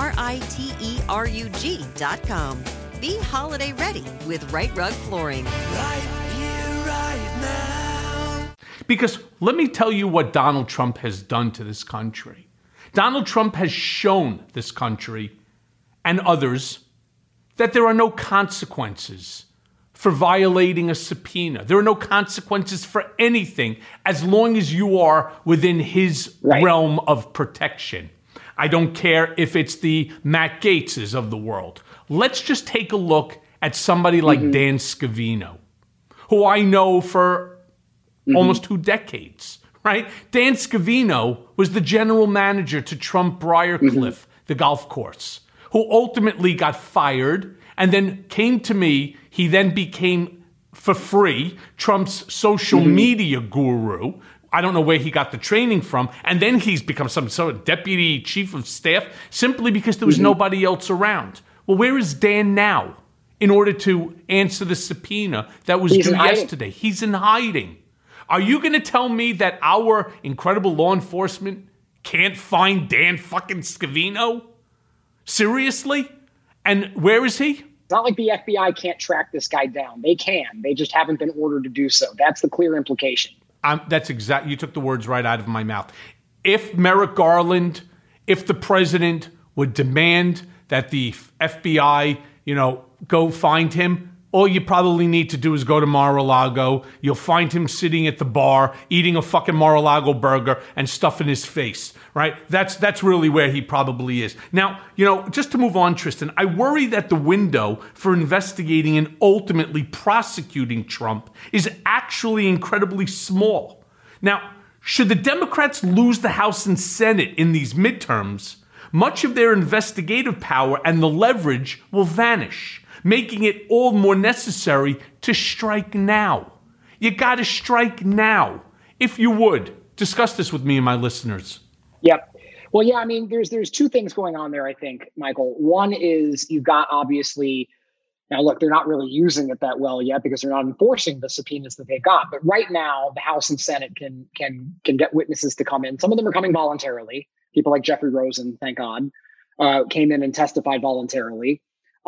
RITERUG.com. Be holiday ready with Right Rug Flooring. Right here, right now. Because let me tell you what Donald Trump has done to this country. Donald Trump has shown this country and others that there are no consequences for violating a subpoena. There are no consequences for anything as long as you are within his realm of protection. I don't care if it's the Matt Gaetzes of the world. Let's just take a look at somebody like Dan Scavino, who I know for almost 2 decades, right? Dan Scavino was the general manager to Trump Briarcliff, the golf course, who ultimately got fired and then came to me. He then became, for free, Trump's social media guru. I don't know where he got the training from. And then he's become some sort of deputy chief of staff simply because there was nobody else around. Well, where is Dan now in order to answer the subpoena that was due yesterday? He's in hiding. Are you going to tell me that our incredible law enforcement can't find Dan fucking Scavino? Seriously? And where is he? It's not like the FBI can't track this guy down. They can. They just haven't been ordered to do so. That's the clear implication. That's exactly, you took the words right out of my mouth. If Merrick Garland, if the president would demand that the FBI, go find him, all you probably need to do is go to Mar-a-Lago. You'll find him sitting at the bar, eating a fucking Mar-a-Lago burger and stuffing his face, right? That's really where he probably is. Now, just to move on, Tristan, I worry that the window for investigating and ultimately prosecuting Trump is actually incredibly small. Now, should the Democrats lose the House and Senate in these midterms, much of their investigative power and the leverage will vanish, making it all more necessary to strike now. You got to strike now. If you would, discuss this with me and my listeners. Yep. Well, yeah, I mean, there's two things going on there, I think, Michael. One is you've got obviously, now look, they're not really using it that well yet because they're not enforcing the subpoenas that they've got. But right now, the House and Senate can get witnesses to come in. Some of them are coming voluntarily. People like Jeffrey Rosen, thank God, came in and testified voluntarily.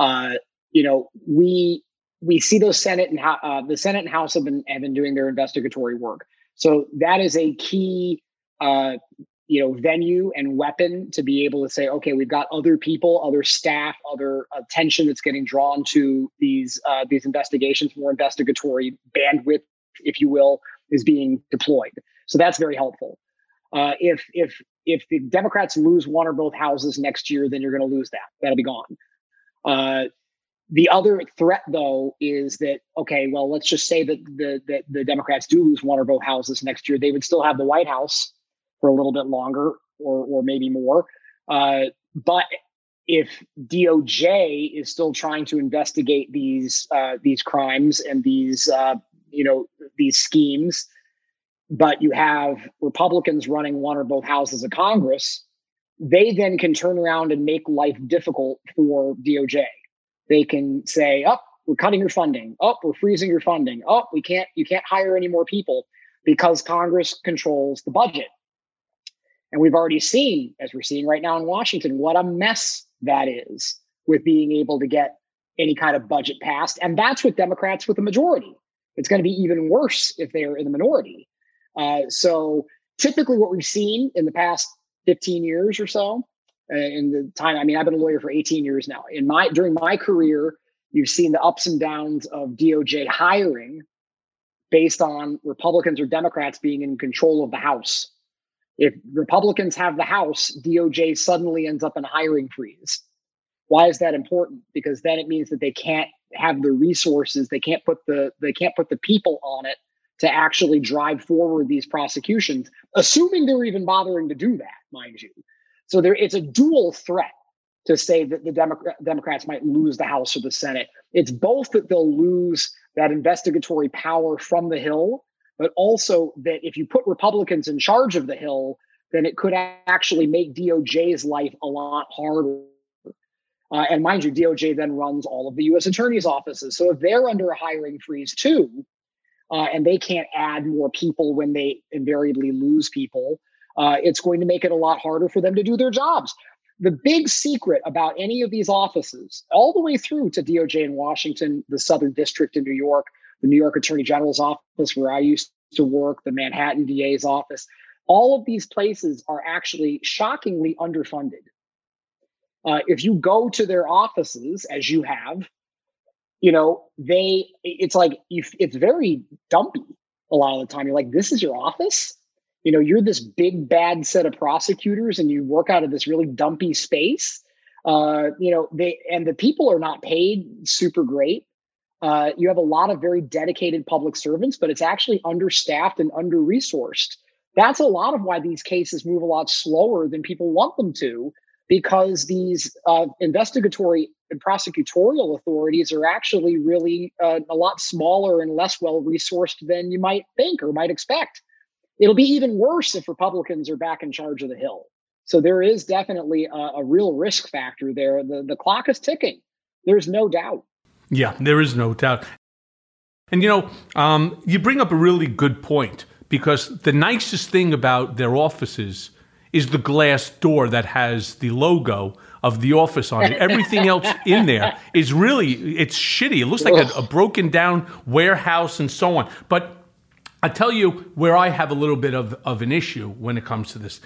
We see those the Senate and House have been doing their investigatory work. So that is a key, venue and weapon to be able to say, okay, we've got other people, other staff, other attention that's getting drawn to these investigations. More investigatory bandwidth, if you will, is being deployed. So that's very helpful. If the Democrats lose one or both houses next year, then you're going to lose that. That'll be gone. The other threat, though, is that, okay, well, let's just say that the Democrats do lose one or both houses next year. They would still have the White House for a little bit longer or maybe more. But if DOJ is still trying to investigate these crimes and these schemes, but you have Republicans running one or both houses of Congress, they then can turn around and make life difficult for DOJ. They can say, we're cutting your funding. We're freezing your funding. You can't hire any more people because Congress controls the budget. And we've already seen, as we're seeing right now in Washington, what a mess that is with being able to get any kind of budget passed. And that's with Democrats with a majority. It's going to be even worse if they're in the minority. So typically what we've seen in the past 15 years or so, in the time, I've been a lawyer for 18 years now. During my career, you've seen the ups and downs of DOJ hiring based on Republicans or Democrats being in control of the House. If Republicans have the House, DOJ suddenly ends up in a hiring freeze. Why is that important? Because then it means that they can't have the resources, they can't put the people on it to actually drive forward these prosecutions, assuming they're even bothering to do that, mind you. So it's a dual threat to say that the Democrats might lose the House or the Senate. It's both that they'll lose that investigatory power from the Hill, but also that if you put Republicans in charge of the Hill, then it could actually make DOJ's life a lot harder. And mind you, DOJ then runs all of the U.S. attorney's offices. So if they're under a hiring freeze too, and they can't add more people when they invariably lose people, it's going to make it a lot harder for them to do their jobs. The big secret about any of these offices, all the way through to DOJ in Washington, the Southern District in New York, the New York Attorney General's office where I used to work, the Manhattan DA's office, all of these places are actually shockingly underfunded. If you go to their offices, as you have, it's very dumpy a lot of the time. You're like, this is your office? You're this big, bad set of prosecutors and you work out of this really dumpy space. The people are not paid super great. You have a lot of very dedicated public servants, but it's actually understaffed and under-resourced. That's a lot of why these cases move a lot slower than people want them to, because these investigatory and prosecutorial authorities are actually really a lot smaller and less well-resourced than you might think or might expect. It'll be even worse if Republicans are back in charge of the Hill. So there is definitely a real risk factor there. The clock is ticking. There's no doubt. Yeah, there is no doubt. And, you bring up a really good point, because the nicest thing about their offices is the glass door that has the logo of the office on it. Everything else in there is it's shitty. It looks like a broken down warehouse and so on. But I tell you where I have a little bit of an issue when it comes to this.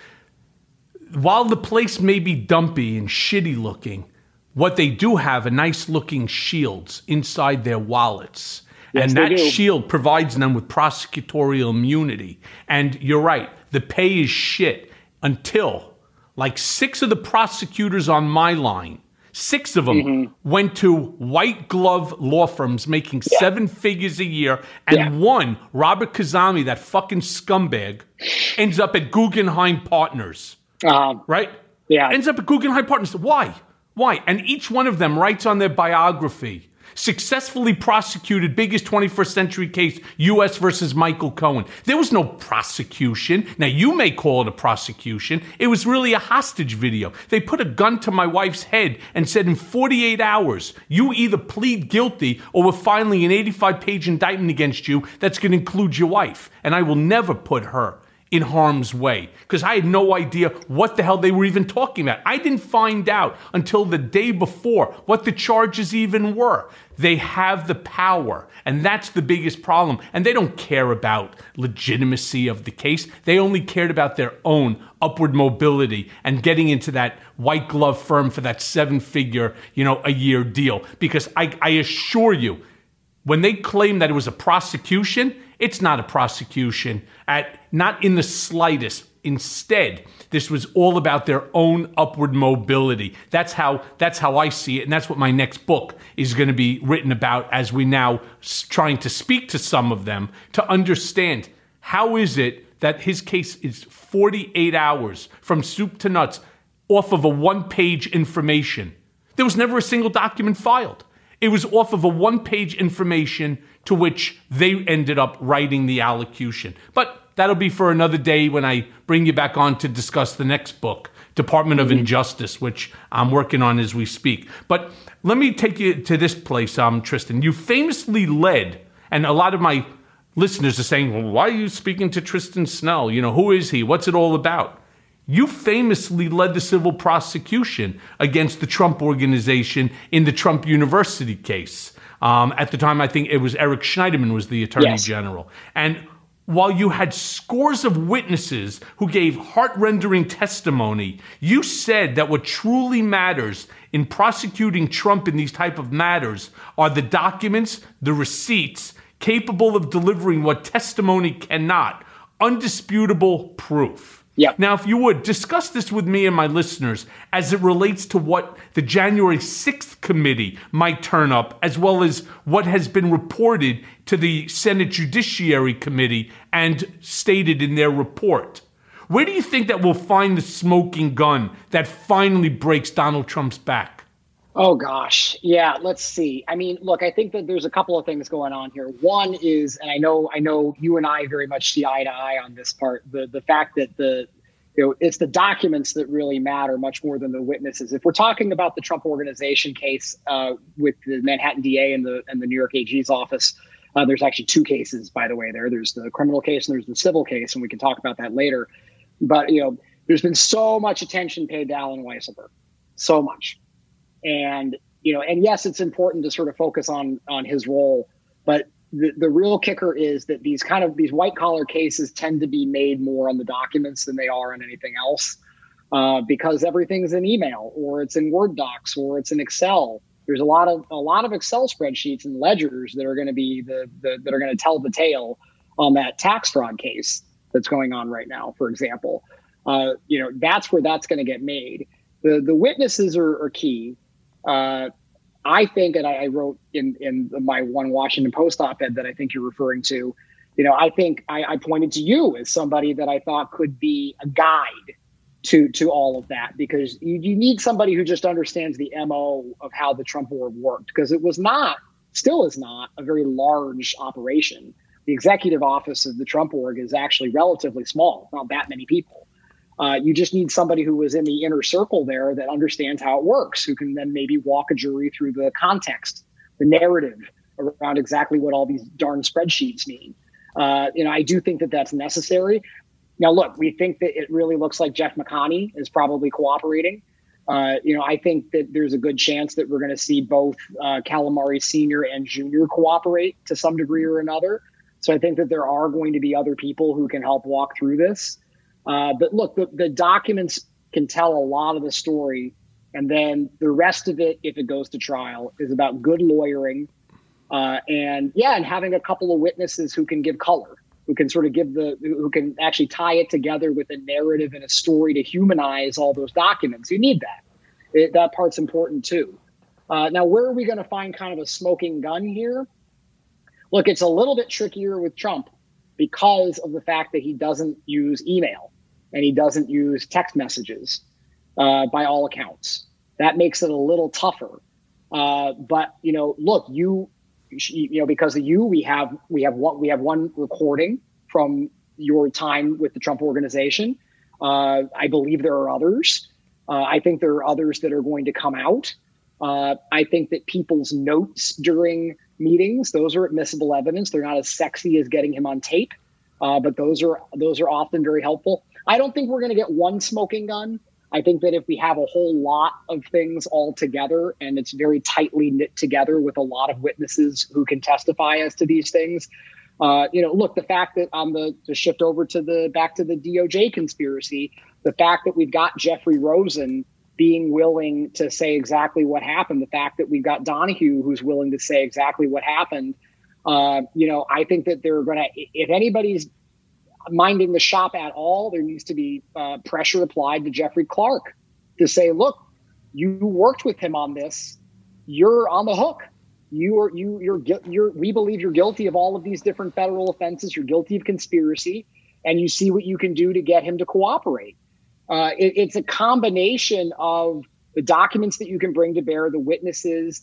While the place may be dumpy and shitty looking, what they do have are nice looking shields inside their wallets. Yes, and that do. shield provides them with prosecutorial immunity. And you're right, the pay is shit until like 6 of the prosecutors on my line, 6 of them went to white glove law firms making 7 figures a year. And one, Robert Kazami, that fucking scumbag, ends up at Guggenheim Partners. Right? Yeah. Ends up at Guggenheim Partners. Why? And each one of them writes on their biography, successfully prosecuted biggest 21st century case, U.S. versus Michael Cohen. There was no prosecution. Now, you may call it a prosecution. It was really a hostage video. They put a gun to my wife's head and said, in 48 hours, you either plead guilty or we're filing an 85-page indictment against you that's going to include your wife. And I will never put her in harm's way, because I had no idea what the hell they were even talking about. I didn't find out until the day before what the charges even were. They have the power, and that's the biggest problem. And they don't care about legitimacy of the case. They only cared about their own upward mobility and getting into that white glove firm for that 7-figure, a year deal. Because I assure you, when they claim that it was a prosecution, it's not a prosecution, not in the slightest. Instead, this was all about their own upward mobility. That's how I see it, and that's what my next book is going to be written about, as we now trying to speak to some of them to understand how is it that his case is 48 hours from soup to nuts off of a 1-page information. There was never a single document filed. It was off of a 1-page information to which they ended up writing the allocution. But that'll be for another day when I bring you back on to discuss the next book, Department of Injustice, which I'm working on as we speak. But let me take you to this place, Tristan. You famously led, and a lot of my listeners are saying, well, why are you speaking to Tristan Snell? Who is he? What's it all about? You famously led the civil prosecution against the Trump Organization in the Trump University case. At the time, I think it was Eric Schneiderman was the Attorney General. And while you had scores of witnesses who gave heart-rending testimony, you said that what truly matters in prosecuting Trump in these type of matters are the documents, the receipts, capable of delivering what testimony cannot, undisputable proof. Now, if you would, discuss this with me and my listeners as it relates to what the January 6th committee might turn up, as well as what has been reported to the Senate Judiciary Committee and stated in their report. Where do you think that we'll find the smoking gun that finally breaks Donald Trump's back? Oh, gosh. Yeah, let's see. I mean, look, I think that there's a couple of things going on here. One is, and I know you and I very much see eye to eye on this part, the fact that it's the documents that really matter much more than the witnesses. If we're talking about the Trump Organization case with the Manhattan DA and the New York AG's office, there's actually 2 cases, by the way, there. There's the criminal case and there's the civil case, and we can talk about that later. But, there's been so much attention paid to Allen Weisselberg, so much. And yes, it's important to sort of focus on his role, but the real kicker is that these white collar cases tend to be made more on the documents than they are on anything else, because everything's in email or it's in Word docs or it's in Excel. There's a lot of Excel spreadsheets and ledgers that are going to be that are going to tell the tale on that tax fraud case that's going on right now, for example. That's where that's going to get made. The witnesses are key. I think, and I wrote in my one Washington Post op-ed that I think you're referring to, I think I pointed to you as somebody that I thought could be a guide to all of that, because you need somebody who just understands the MO of how the Trump org worked, because it was still is not a very large operation. The executive office of the Trump org is actually relatively small, not that many people. You just need somebody who was in the inner circle there that understands how it works, who can then maybe walk a jury through the context, the narrative around exactly what all these darn spreadsheets mean. I do think that that's necessary. Now, look, we think that it really looks like Jeff McConney is probably cooperating. I think that there's a good chance that we're going to see both Calamari Sr. and Jr. cooperate to some degree or another. So I think that there are going to be other people who can help walk through this. But look, the documents can tell a lot of the story. And then the rest of it, if it goes to trial, is about good lawyering and having a couple of witnesses who can give color, who can sort of who can actually tie it together with a narrative and a story to humanize all those documents. You need that. That part's important too. Now, where are we going to find kind of a smoking gun here? Look, it's a little bit trickier with Trump because of the fact that he doesn't use email and he doesn't use text messages by all accounts. That makes it a little tougher. But, look, because of you, we have one recording from your time with the Trump Organization. I believe there are others. I think there are others that are going to come out. I think that people's notes during meetings, those are admissible evidence. They're not as sexy as getting him on tape, but those are often very helpful. I don't think we're going to get one smoking gun. I think that if we have a whole lot of things all together and it's very tightly knit together with a lot of witnesses who can testify as to these things, look, the fact that to shift over back to the DOJ conspiracy, the fact that we've got Jeffrey Rosen being willing to say exactly what happened, the fact that we've got Donahue who's willing to say exactly what happened, I think that they're going to, if anybody's minding the shop at all, there needs to be pressure applied to Jeffrey Clark to say, look, you worked with him on this. You're on the hook. We believe you're guilty of all of these different federal offenses. You're guilty of conspiracy, and you see what you can do to get him to cooperate. It's a combination of the documents that you can bring to bear, the witnesses.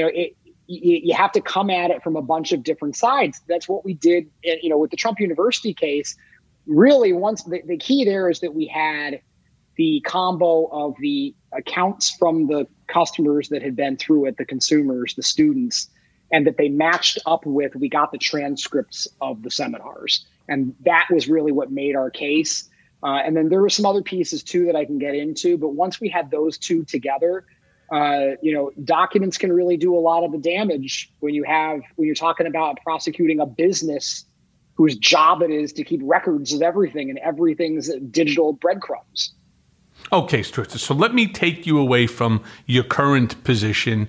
You have to come at it from a bunch of different sides. That's what we did, with the Trump University case. Really, once the key there is that we had the combo of the accounts from the customers that had been through it, the consumers, the students, and that they matched up with, we got the transcripts of the seminars. And that was really what made our case. And then there were some other pieces too that I can get into. But once we had those two together, documents can really do a lot of the damage when you're talking about prosecuting a business whose job it is to keep records of everything, and everything's digital breadcrumbs. Okay, Stuart. So let me take you away from your current position,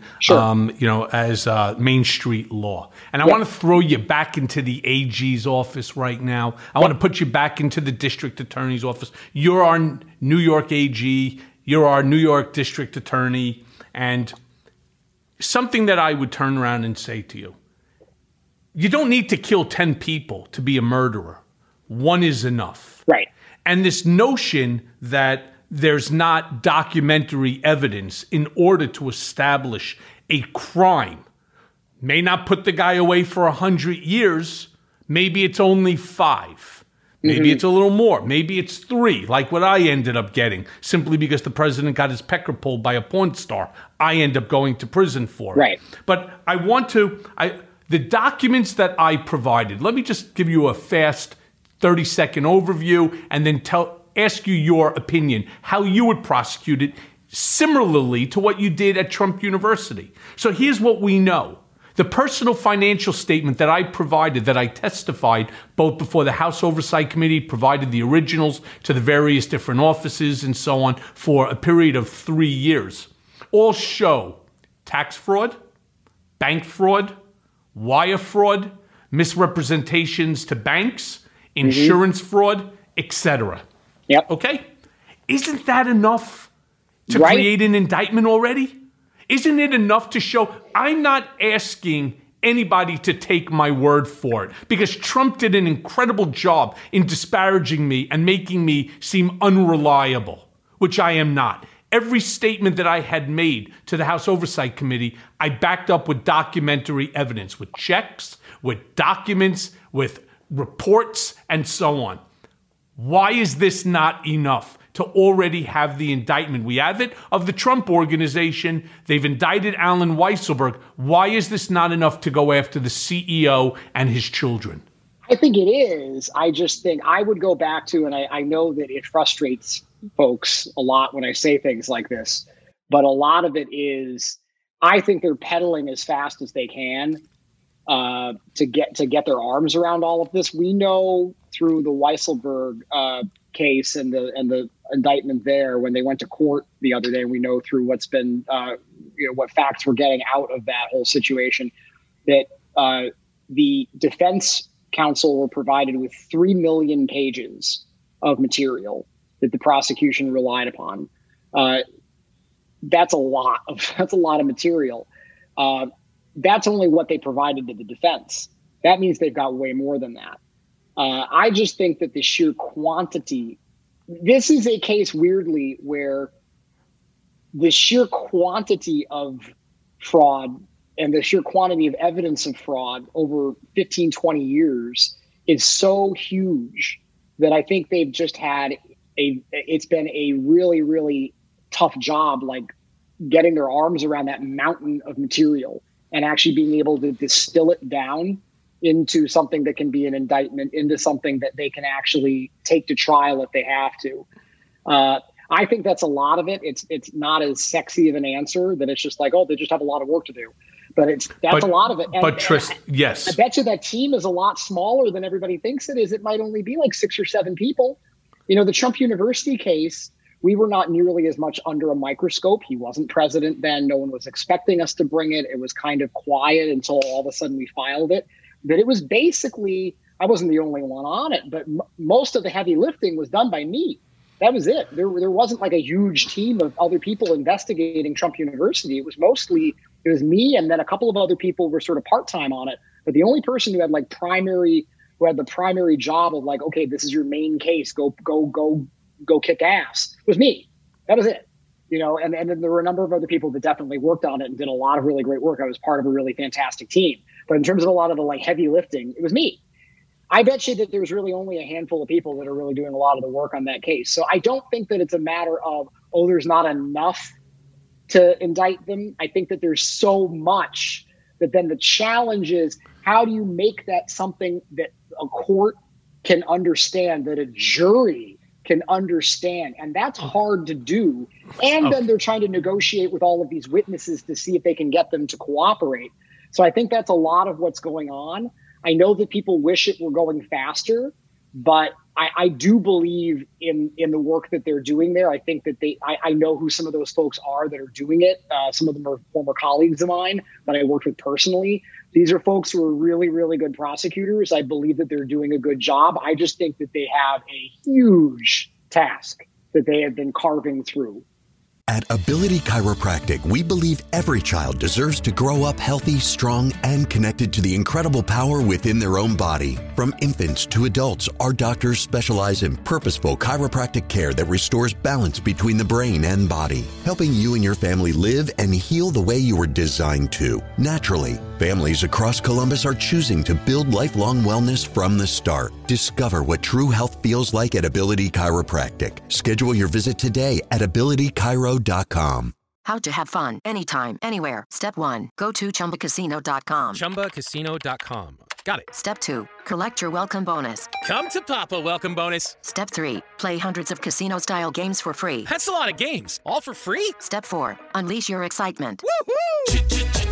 as Main Street Law. And I want to throw you back into the AG's office right now. I want to put you back into the district attorney's office. You're our New York AG. You're our New York district attorney. And something that I would turn around and say to you, you don't need to kill 10 people to be a murderer. One is enough. Right. And this notion that there's not documentary evidence in order to establish a crime may not put the guy away for 100 years. Maybe it's only 5. Maybe it's a little more. Maybe it's 3, like what I ended up getting, simply because the president got his pecker pulled by a porn star. I end up going to prison for it. Right. But the documents that I provided, let me just give you a fast 30-second overview and then ask you your opinion, how you would prosecute it similarly to what you did at Trump University. So here's what we know. The personal financial statement that I provided, that I testified both before the House Oversight Committee, provided the originals to the various different offices and so on for a period of 3 years, all show tax fraud, bank fraud, wire fraud, misrepresentations to banks, insurance fraud, etc. Yep. Okay? Isn't that enough to create an indictment already? Isn't it enough to show? I'm not asking anybody to take my word for it, because Trump did an incredible job in disparaging me and making me seem unreliable, which I am not. Every statement that I had made to the House Oversight Committee, I backed up with documentary evidence, with checks, with documents, with reports, and so on. Why is this not enough to already have the indictment? We have it of the Trump Organization. They've indicted Alan Weisselberg. Why is this not enough to go after the CEO and his children? I think it is. I just think I would go back to, and I know that it frustrates folks a lot when I say things like this, but a lot of it is, I think they're pedaling as fast as they can. to get their arms around all of this. We know through the Weisselberg case and the indictment there when they went to court the other day, and we know through what's been what facts we're getting out of that whole situation, that the defense counsel were provided with 3 million pages of material that the prosecution relied upon. That's a lot of material. That's only what they provided to the defense. That means they've got way more than that. I just think that the sheer quantity, this is a case weirdly where the sheer quantity of fraud and the sheer quantity of evidence of fraud over 15, 20 years is so huge that I think they've just had it's been a really, really tough job, like getting their arms around that mountain of material and actually being able to distill it down into something that can be an indictment, into something that they can actually take to trial if they have to. I think that's a lot of it. It's not as sexy of an answer that it's just like, oh, they just have a lot of work to do. But that's a lot of it. Yes. I bet you that team is a lot smaller than everybody thinks it is. It might only be like 6 or 7 people. The Trump University case, we were not nearly as much under a microscope. He wasn't president then. No one was expecting us to bring it. It was kind of quiet until all of a sudden we filed it. But it was basically, I wasn't the only one on it, but most of the heavy lifting was done by me. That was it. There wasn't like a huge team of other people investigating Trump University. It was me, and then a couple of other people were sort of part-time on it. But the only person who had the primary job of like, okay, this is your main case, go kick ass, was me. That was it. And then there were a number of other people that definitely worked on it and did a lot of really great work. I was part of a really fantastic team. But in terms of a lot of the heavy lifting, it was me. I bet you that there's really only a handful of people that are really doing a lot of the work on that case. So I don't think that it's a matter of, oh, there's not enough to indict them. I think that there's so much that then the challenge is, how do you make that something that a court can understand, that a jury can understand? And that's hard to do. And then they're trying to negotiate with all of these witnesses to see if they can get them to cooperate. So I think that's a lot of what's going on. I know that people wish it were going faster, but I do believe in the work that they're doing there. I think that I know who some of those folks are that are doing it. Some of them are former colleagues of mine that I worked with personally. These are folks who are really, really good prosecutors. I believe that they're doing a good job. I just think that they have a huge task that they have been carving through. At Ability Chiropractic, we believe every child deserves to grow up healthy, strong, and connected to the incredible power within their own body. From infants to adults, our doctors specialize in purposeful chiropractic care that restores balance between the brain and body, helping you and your family live and heal the way you were designed to, naturally. Families across Columbus are choosing to build lifelong wellness from the start. Discover what true health feels like at Ability Chiropractic. Schedule your visit today at abilitychiro.com. How to have fun anytime, anywhere. Step 1, go to ChumbaCasino.com. ChumbaCasino.com. Got it. Step 2, collect your welcome bonus. Come to Papa welcome bonus. Step 3, play hundreds of casino-style games for free. That's a lot of games. All for free? Step 4, unleash your excitement. Woohoo!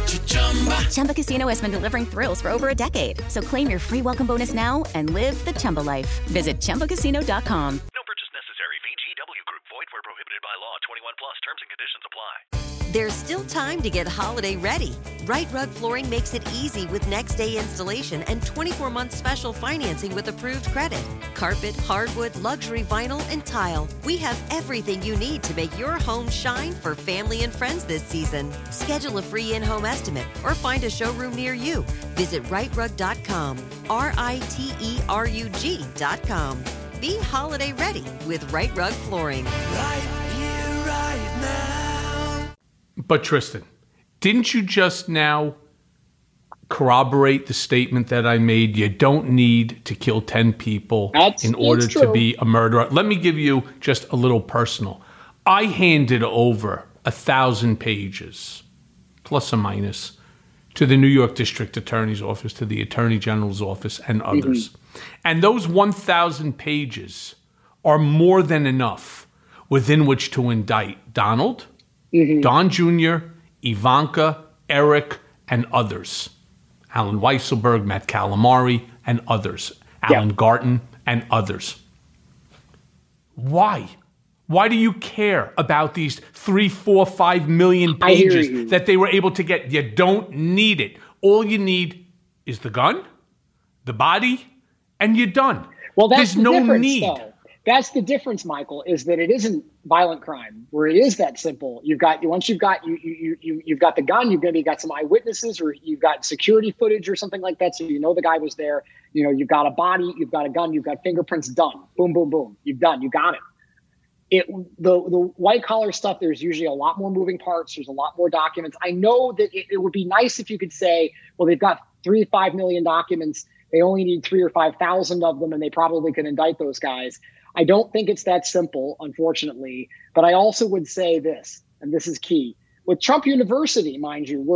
Chumba Casino has been delivering thrills for over a decade. So claim your free welcome bonus now and live the Chumba life. Visit ChumbaCasino.com. No purchase necessary. VGW Group. Void where prohibited by law. 21 plus. Terms and conditions apply. There's still time to get holiday ready. Right Rug Flooring makes it easy with next day installation and 24-month special financing with approved credit. Carpet, hardwood, luxury vinyl, and tile. We have everything you need to make your home shine for family and friends this season. Schedule a free in-home estimate or find a showroom near you. Visit rightrug.com. RITERUG.com. Be holiday ready with Right Rug Flooring. Right here, right now. But Tristan, didn't you just now corroborate the statement that I made? You don't need to kill 10 people in order to be a murderer. Let me give you just a little personal. I handed over 1,000 pages, plus or minus, to the New York District Attorney's Office, to the Attorney General's Office, and others. And those 1,000 pages are more than enough within which to indict Donald, Don Jr., Ivanka, Eric, and others. Alan Weisselberg, Matt Calamari, and others. Alan Garten and others. Why? Why do you care about these 3, 4, 5 million pages that they were able to get? You don't need it. All you need is the gun, the body, and you're done. Well, that's There's the no difference, need. though. That's the difference, Michael, is that it isn't violent crime where it is that simple. Once you've got the gun, you've got some eyewitnesses, or you've got security footage or something like that, so you know the guy was there. You've got a body, you've got a gun, you've got fingerprints. Done. Boom, boom, boom. You got it. The white collar stuff, there's usually a lot more moving parts. There's a lot more documents. I know that it would be nice if you could say, well, they've got 3 to 5 million documents. They only need 3,000 or 5,000 of them, and they probably could indict those guys. I don't think it's that simple, unfortunately. But I also would say this, and this is key. With Trump University, mind you,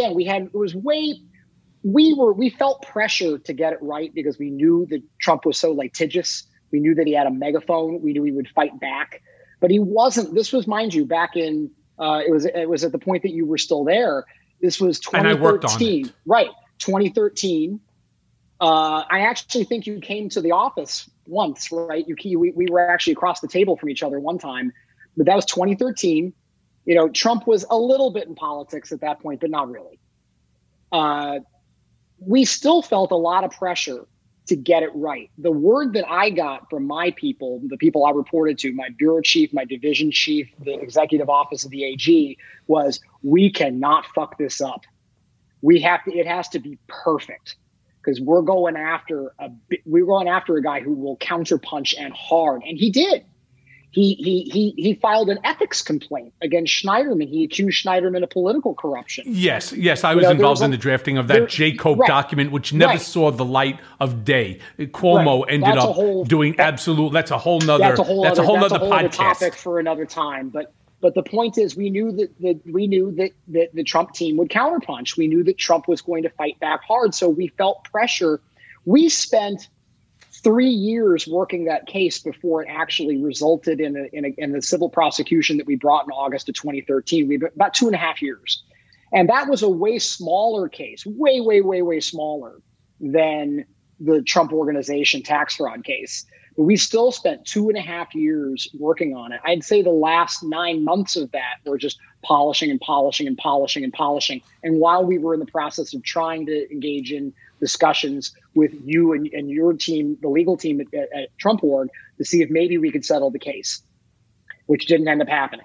we felt pressure to get it right because we knew that Trump was so litigious. We knew that he had a megaphone. We knew he would fight back, but he wasn't. This was, mind you, back in it was at the point that you were still there. This was 2013, and I worked on it. Right? 2013. I actually think you came to the office once, right? We were actually across the table from each other one time, but that was 2013. Trump was a little bit in politics at that point, but not really. We still felt a lot of pressure to get it right. The word that I got from my people, the people I reported to, my bureau chief, my division chief, the executive office of the AG, was we cannot fuck this up. It has to be perfect, because we're going after a guy who will counterpunch and hard. And he did. He filed an ethics complaint against Schneiderman. He accused Schneiderman of political corruption. Yes. I was involved in the drafting of that J-Cope document, which never saw the light of day. Cuomo ended up doing absolute. That's a whole nother podcast topic for another time. But the point is, we knew that the Trump team would counterpunch. We knew that Trump was going to fight back hard. So we felt pressure. We spent 3 years working that case before it actually resulted in the civil prosecution that we brought in August of 2013. We about 2.5 years, and that was a way smaller case, way smaller than the Trump Organization tax fraud case. But we still spent 2.5 years working on it. I'd say the last 9 months of that were just polishing. And while we were in the process of trying to engage in discussions with you and your team, the legal team at Trump Org, to see if maybe we could settle the case, which didn't end up happening.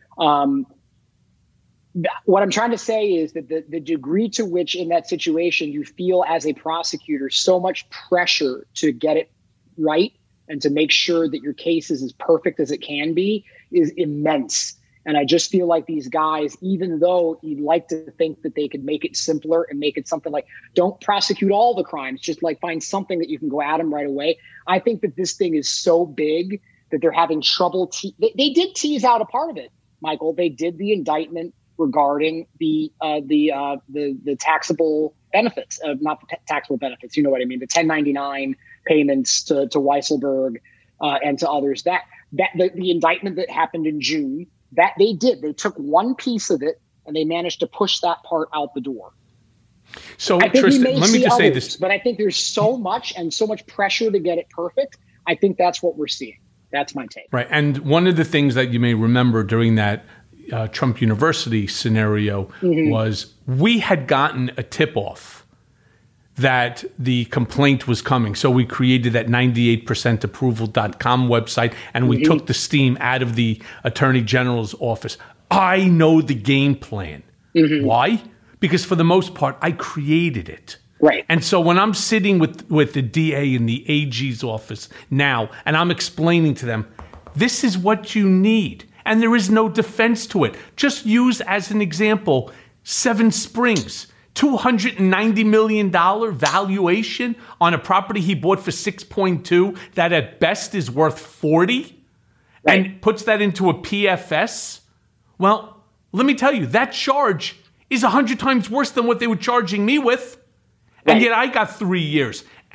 What I'm trying to say is that the degree to which in that situation you feel as a prosecutor so much pressure to get it right and to make sure that your case is as perfect as it can be is immense. And I just feel like these guys, even though you'd like to think that they could make it simpler and make it something like, don't prosecute all the crimes, just like find something that you can go at them right away. I think that this thing is so big that they're having trouble. They did tease out a part of it, Michael. They did the indictment regarding the taxable benefits, not the taxable benefits, you know what I mean, the 1099 payments to Weisselberg and to others. The indictment that happened in June, that they took one piece of it and they managed to push that part out the door. So I think Tristan, let me just say this, but I think there's so much pressure to get it perfect. I think that's what we're seeing. That's my take. Right. And one of the things that you may remember during that Trump University scenario was we had gotten a tip-off that the complaint was coming. So we created that 98%approval.com website, and we took the steam out of the Attorney General's office. I know the game plan. Why? Because for the most part, I created it. Right. And so when I'm sitting with the DA in the AG's office now, and I'm explaining to them, this is what you need. And there is no defense to it. Just use as an example, Seven Springs, $290 million valuation on a property he bought for 6.2 that at best is worth 40, and puts that into a PFS. Well, let me tell you, that charge is 100 times worse than what they were charging me with. And yet I got 3 years. And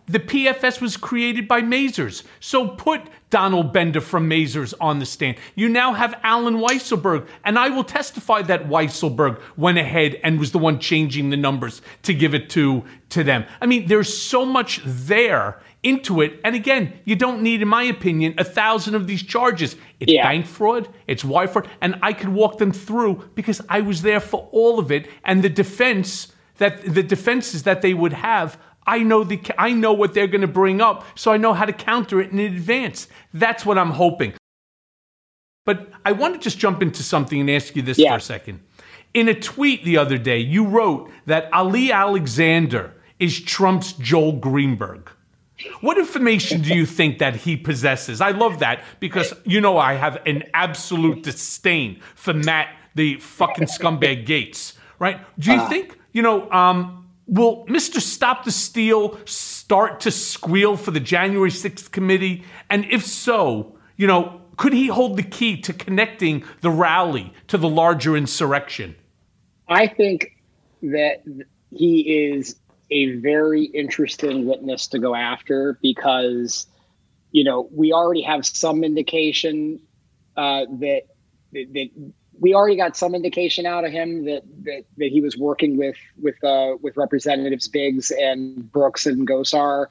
the PFS was created by Mazars. So put Donald Bender from Mazars on the stand. You now have Alan Weisselberg, and I will testify that Weisselberg went ahead and was the one changing the numbers to give it to them. I mean, there's so much there into it. And again, you don't need, in my opinion, 1,000 of these charges. It's bank fraud, it's wire fraud, and I could walk them through because I was there for all of it. And the defenses that they would have, I know what they're going to bring up, so I know how to counter it in advance. That's what I'm hoping. But I want to just jump into something and ask you this for a second. In a tweet the other day, you wrote that Ali Alexander is Trump's Joel Greenberg. What information do you think that he possesses? I love that because, I have an absolute disdain for Matt, the fucking scumbag Gates, right? Do you think, will Mr. Stop the Steal start to squeal for the January 6th committee? And if so, could he hold the key to connecting the rally to the larger insurrection? I think that he is a very interesting witness to go after because, we already have some indication that we already got some indication out of him that he was working with Representatives Biggs and Brooks and Gosar.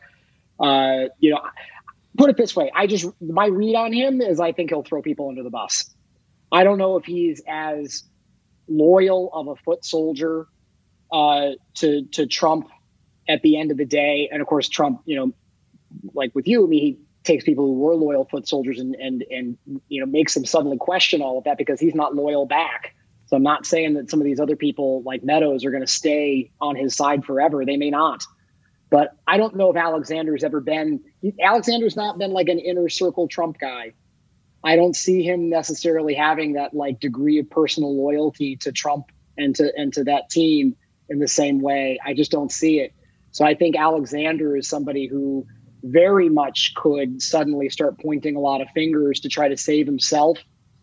Put it this way, my read on him is I think he'll throw people under the bus. I don't know if he's as loyal of a foot soldier to Trump at the end of the day. And of course, Trump, like with you, he takes people who were loyal foot soldiers and makes them suddenly question all of that because he's not loyal back. So I'm not saying that some of these other people like Meadows are going to stay on his side forever. They may not. But I don't know if Alexander's not been like an inner circle Trump guy. I don't see him necessarily having that like degree of personal loyalty to Trump and to that team in the same way. I just don't see it. So I think Alexander is somebody who very much could suddenly start pointing a lot of fingers to try to save himself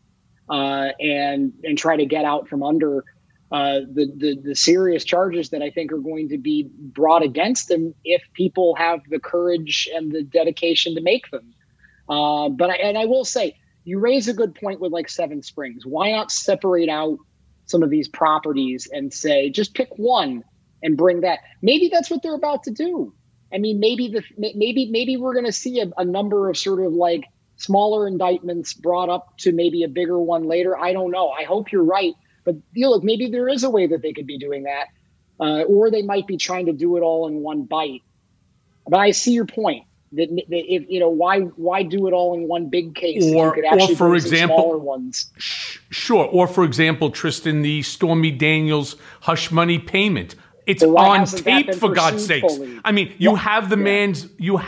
and try to get out from under the serious charges that I think are going to be brought against him if people have the courage and the dedication to make them. But I will say, you raise a good point with like Seven Springs. Why not separate out some of these properties and say, just pick one and bring that? Maybe that's what they're about to do. I mean, maybe we're going to see a number of sort of like smaller indictments brought up to maybe a bigger one later. I don't know. I hope you're right. But look, maybe there is a way that they could be doing that, or they might be trying to do it all in one bite. But I see your point. That if why do it all in one big case? Or for example, smaller ones. Sure. Or for example, Tristan, the Stormy Daniels hush money payment. It's on tape, for God's sakes. Fully? I mean, you have the man's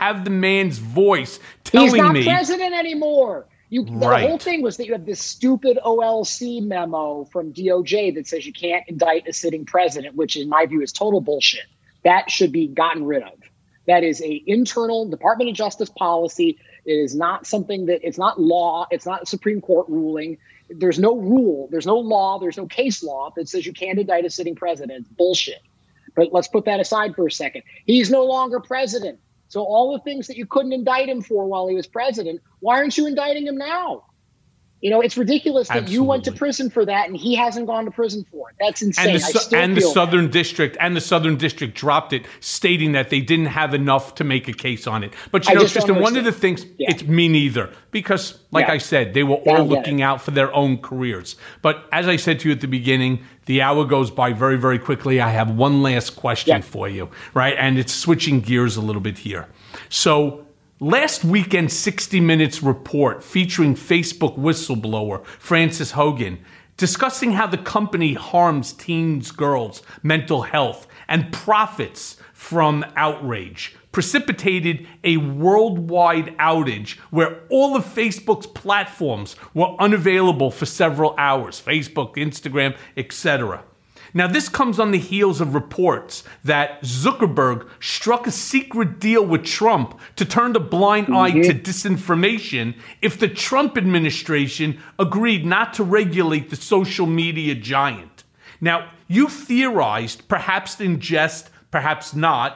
voice telling me he's not president anymore. The whole thing was that you have this stupid OLC memo from DOJ that says you can't indict a sitting president, which in my view is total bullshit. That should be gotten rid of. That is a internal Department of Justice policy. It is not something it's not law. It's not a Supreme Court ruling. There's no rule. There's no law. There's no case law that says you can't indict a sitting president. It's bullshit. But let's put that aside for a second. He's no longer president. So all the things that you couldn't indict him for while he was president, why aren't you indicting him now? It's ridiculous that you went to prison for that and he hasn't gone to prison for it. That's insane. The Southern District dropped it, stating that they didn't have enough to make a case on it. But Tristan, one of the things, it's me neither, because like I said, they were all looking out for their own careers. But as I said to you at the beginning, the hour goes by very, very quickly. I have one last question for you, right? And it's switching gears a little bit here. So last weekend's 60 Minutes report featuring Facebook whistleblower Frances Hogan discussing how the company harms teens, girls' mental health and profits from outrage precipitated a worldwide outage where all of Facebook's platforms were unavailable for several hours, Facebook, Instagram, etc. Now, this comes on the heels of reports that Zuckerberg struck a secret deal with Trump to turn a blind eye to disinformation if the Trump administration agreed not to regulate the social media giant. Now, you theorized, perhaps in jest, perhaps not,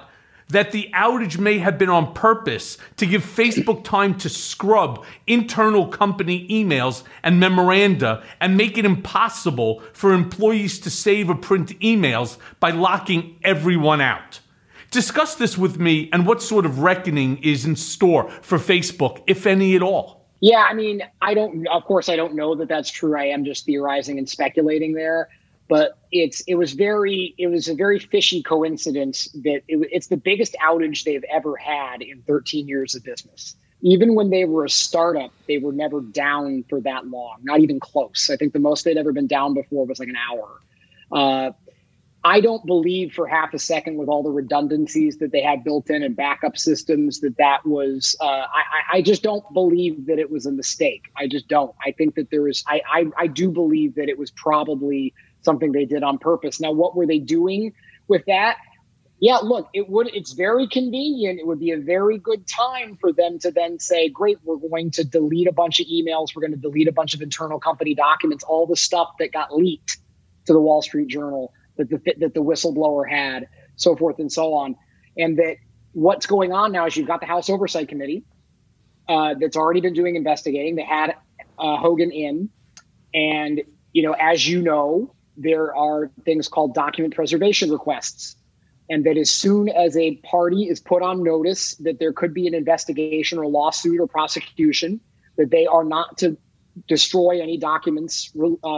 that the outage may have been on purpose to give Facebook time to scrub internal company emails and memoranda and make it impossible for employees to save or print emails by locking everyone out. Discuss this with me and what sort of reckoning is in store for Facebook, if any at all. Yeah, I mean, of course, I don't know that that's true. I am just theorizing and speculating there. But it was a very fishy coincidence that it's the biggest outage they've ever had in 13 years of business. Even when they were a startup, they were never down for that long, not even close. I think the most they'd ever been down before was like an hour. I don't believe for half a second, with all the redundancies that they had built in and backup systems, that was, I just don't believe that it was a mistake. I just don't. I think that I do believe that it was probably something they did on purpose. Now, what were they doing with that? Yeah, look, it's very convenient. It would be a very good time for them to then say, great, we're going to delete a bunch of emails. We're going to delete a bunch of internal company documents, all the stuff that got leaked to the Wall Street Journal that the whistleblower had, so forth and so on. And that what's going on now is you've got the House Oversight Committee that's already been doing investigating. They had Hogan in. And, as you know, there are things called document preservation requests. And that as soon as a party is put on notice that there could be an investigation or lawsuit or prosecution, that they are not to destroy any documents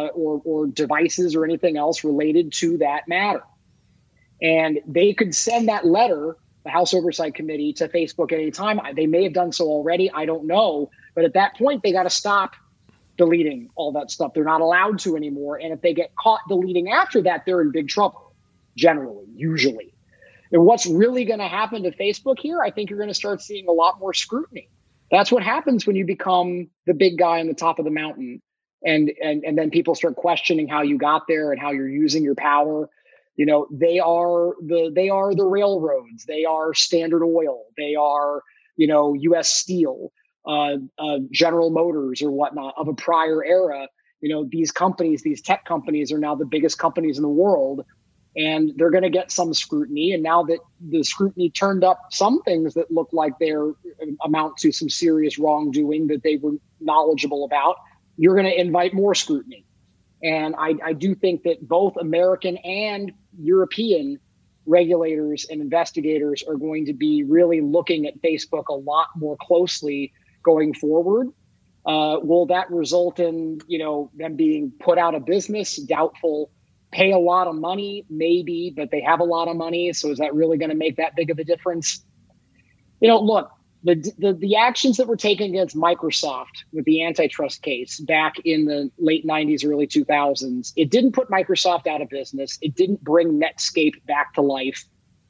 or devices or anything else related to that matter. And they could send that letter, the House Oversight Committee, to Facebook at any time. They may have done so already. I don't know. But at that point, they got to stop deleting all that stuff. They're not allowed to anymore. And if they get caught deleting after that, they're in big trouble, usually. And what's really going to happen to Facebook here, I think you're going to start seeing a lot more scrutiny. That's what happens when you become the big guy on the top of the mountain. And then people start questioning how you got there and how you're using your power. They are the railroads. They are Standard Oil. They are, U.S. Steel. General Motors or whatnot of a prior era. These companies, these tech companies, are now the biggest companies in the world, and they're going to get some scrutiny. And now that the scrutiny turned up some things that look like they're amount to some serious wrongdoing that they were knowledgeable about, you're going to invite more scrutiny. And I do think that both American and European regulators and investigators are going to be really looking at Facebook a lot more closely going forward. Will that result in, them being put out of business? Doubtful. Pay a lot of money? Maybe, but they have a lot of money. So is that really going to make that big of a difference? Look, the actions that were taken against Microsoft with the antitrust case back in the late 90s, early 2000s, it didn't put Microsoft out of business. It didn't bring Netscape back to life,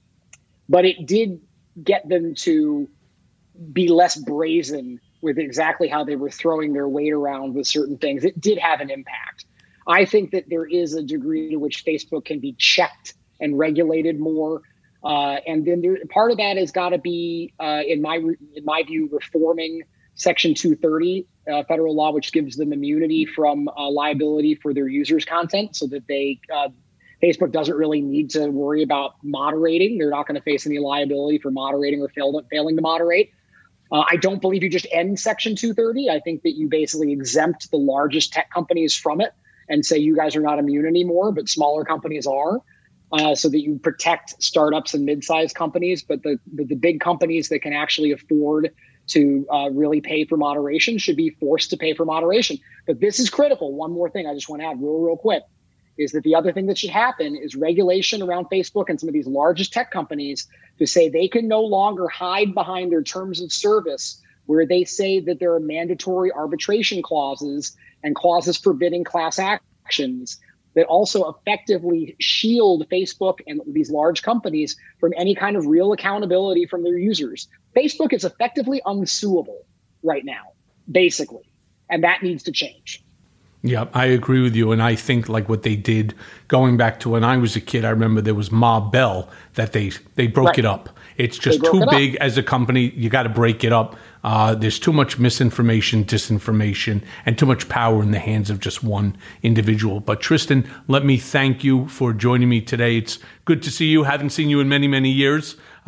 but it did get them to be less brazen with exactly how they were throwing their weight around with certain things. It did have an impact. I think that there is a degree to which Facebook can be checked and regulated more. And then part of that has got to be, in my view, reforming Section 230 federal law, which gives them immunity from liability for their users' content, so that Facebook doesn't really need to worry about moderating. They're not going to face any liability for moderating or failing to moderate. I don't believe you just end Section 230. I think that you basically exempt the largest tech companies from it and say you guys are not immune anymore, but smaller companies are, so that you protect startups and mid-sized companies. But the big companies that can actually afford to really pay for moderation should be forced to pay for moderation. But this is critical. One more thing I just want to add real quick is that the other thing that should happen is regulation around Facebook and some of these largest tech companies to say they can no longer hide behind their terms of service, where they say that there are mandatory arbitration clauses and clauses forbidding class actions that also effectively shield Facebook and these large companies from any kind of real accountability from their users. Facebook is effectively unsuable right now, basically, and that needs to change. Yeah, I agree with you. And I think like what they did going back to when I was a kid, I remember there was Ma Bell that they broke it up. It's just too big as a company. You got to break it up. There's too much misinformation, disinformation, and too much power in the hands of just one individual. But Tristan, let me thank you for joining me today. It's good to see you. Haven't seen you in many, many years.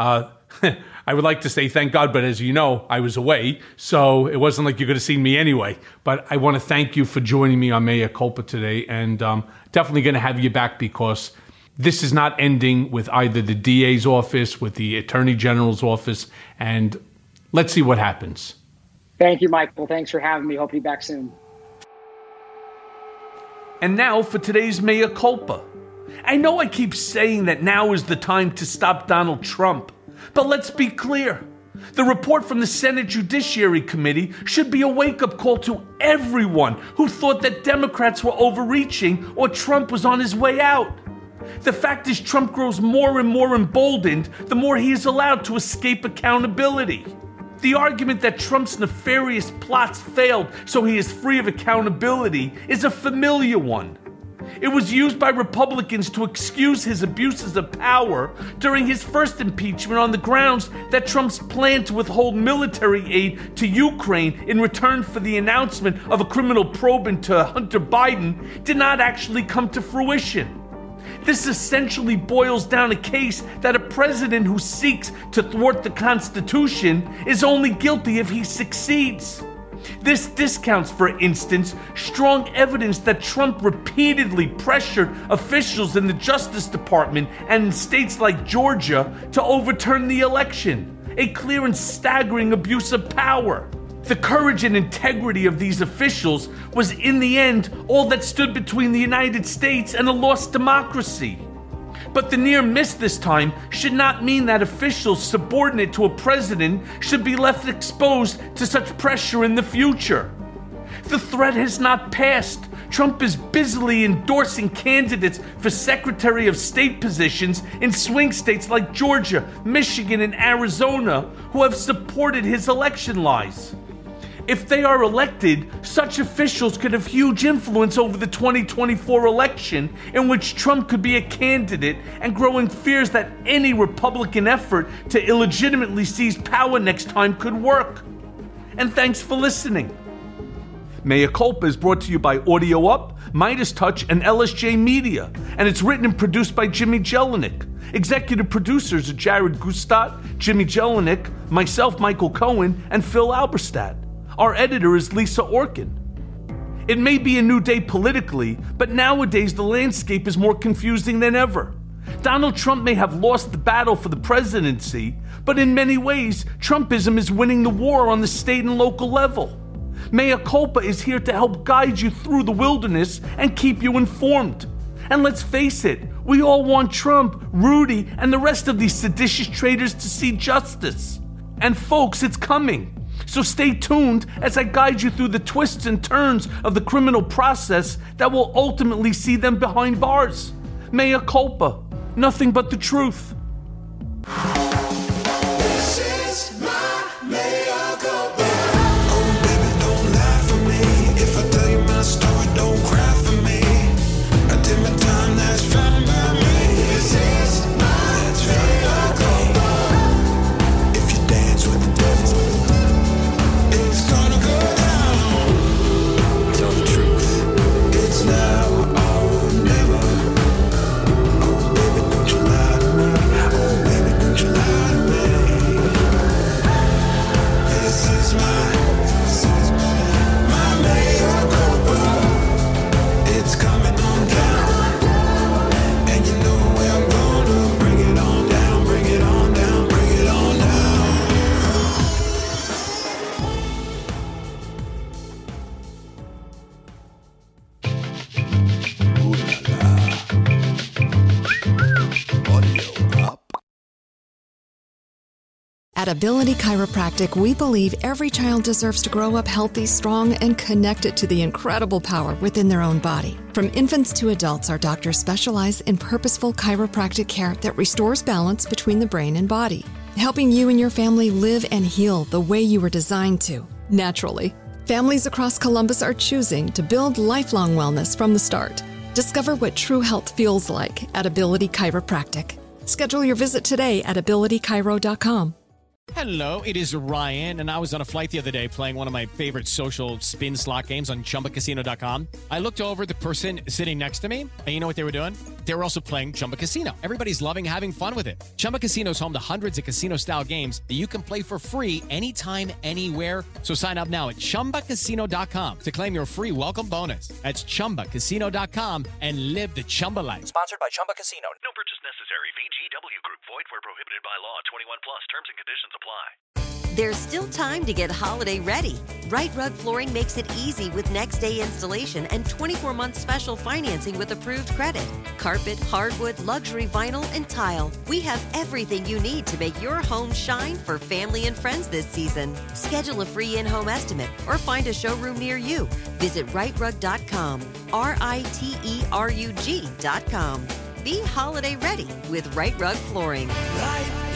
I would like to say thank God, but as you know, I was away, so it wasn't like you could have seen me anyway. But I want to thank you for joining me on Mea Culpa today, and definitely going to have you back because this is not ending with either the DA's office, with the Attorney General's office, and let's see what happens. Thank you, Michael. Thanks for having me. Hope to be back soon. And now for today's Mea Culpa. I know I keep saying that now is the time to stop Donald Trump, but let's be clear. The report from the Senate Judiciary Committee should be a wake-up call to everyone who thought that Democrats were overreaching or Trump was on his way out. The fact is, Trump grows more and more emboldened the more he is allowed to escape accountability. The argument that Trump's nefarious plots failed so he is free of accountability is a familiar one. It was used by Republicans to excuse his abuses of power during his first impeachment on the grounds that Trump's plan to withhold military aid to Ukraine in return for the announcement of a criminal probe into Hunter Biden did not actually come to fruition. This essentially boils down a case that a president who seeks to thwart the Constitution is only guilty if he succeeds. This discounts, for instance, strong evidence that Trump repeatedly pressured officials in the Justice Department and in states like Georgia to overturn the election, a clear and staggering abuse of power. The courage and integrity of these officials was, in the end, all that stood between the United States and a lost democracy. But the near miss this time should not mean that officials subordinate to a president should be left exposed to such pressure in the future. The threat has not passed. Trump is busily endorsing candidates for Secretary of State positions in swing states like Georgia, Michigan, and Arizona who have supported his election lies. If they are elected, such officials could have huge influence over the 2024 election in which Trump could be a candidate, and growing fears that any Republican effort to illegitimately seize power next time could work. And thanks for listening. Mea Culpa is brought to you by Audio Up, Midas Touch, and LSJ Media, and it's written and produced by Jimmy Jelinek. Executive producers are Jared Gustat, Jimmy Jelinek, myself, Michael Cohen, and Phil Alberstadt. Our editor is Lisa Orkin. It may be a new day politically, but nowadays the landscape is more confusing than ever. Donald Trump may have lost the battle for the presidency, but in many ways, Trumpism is winning the war on the state and local level. Mea Culpa is here to help guide you through the wilderness and keep you informed. And let's face it, we all want Trump, Rudy, and the rest of these seditious traitors to see justice. And folks, it's coming. So stay tuned as I guide you through the twists and turns of the criminal process that will ultimately see them behind bars. Mea Culpa, nothing but the truth. This is my mea culpa. Oh, baby, don't lie for me. If I tell you my story, don't cry for me. I did my time, that's fine by me. This is my mea culpa. If you dance with the devil, it's gonna go down. Tell the truth, it's now or never. Oh, baby, don't you lie to me. Oh, baby, don't you lie to me. This is my mea culpa. It's coming on down. And you know where I'm gonna bring it on down, bring it on down, bring it on down. At Ability Chiropractic, we believe every child deserves to grow up healthy, strong, and connected to the incredible power within their own body. From infants to adults, our doctors specialize in purposeful chiropractic care that restores balance between the brain and body, helping you and your family live and heal the way you were designed to, naturally. Families across Columbus are choosing to build lifelong wellness from the start. Discover what true health feels like at Ability Chiropractic. Schedule your visit today at abilitychiro.com. Hello, it is Ryan, and I was on a flight the other day playing one of my favorite social spin slot games on ChumbaCasino.com. I looked over at the person sitting next to me, and you know what they were doing? They were also playing Chumba Casino. Everybody's loving having fun with it. Chumba Casino is home to hundreds of casino-style games that you can play for free anytime, anywhere. So sign up now at ChumbaCasino.com to claim your free welcome bonus. That's ChumbaCasino.com and live the Chumba life. Sponsored by Chumba Casino. No purchase necessary. VGW Group. Void where prohibited by law. 21 plus. Terms and conditions apply. There's still time to get holiday ready. Right Rug Flooring makes it easy with next day installation and 24-month special financing with approved credit. Carpet, hardwood, luxury vinyl, and tile. We have everything you need to make your home shine for family and friends this season. Schedule a free in-home estimate or find a showroom near you. Visit rightrug.com. RITERUG.com. Be holiday ready with Right Rug Flooring. Right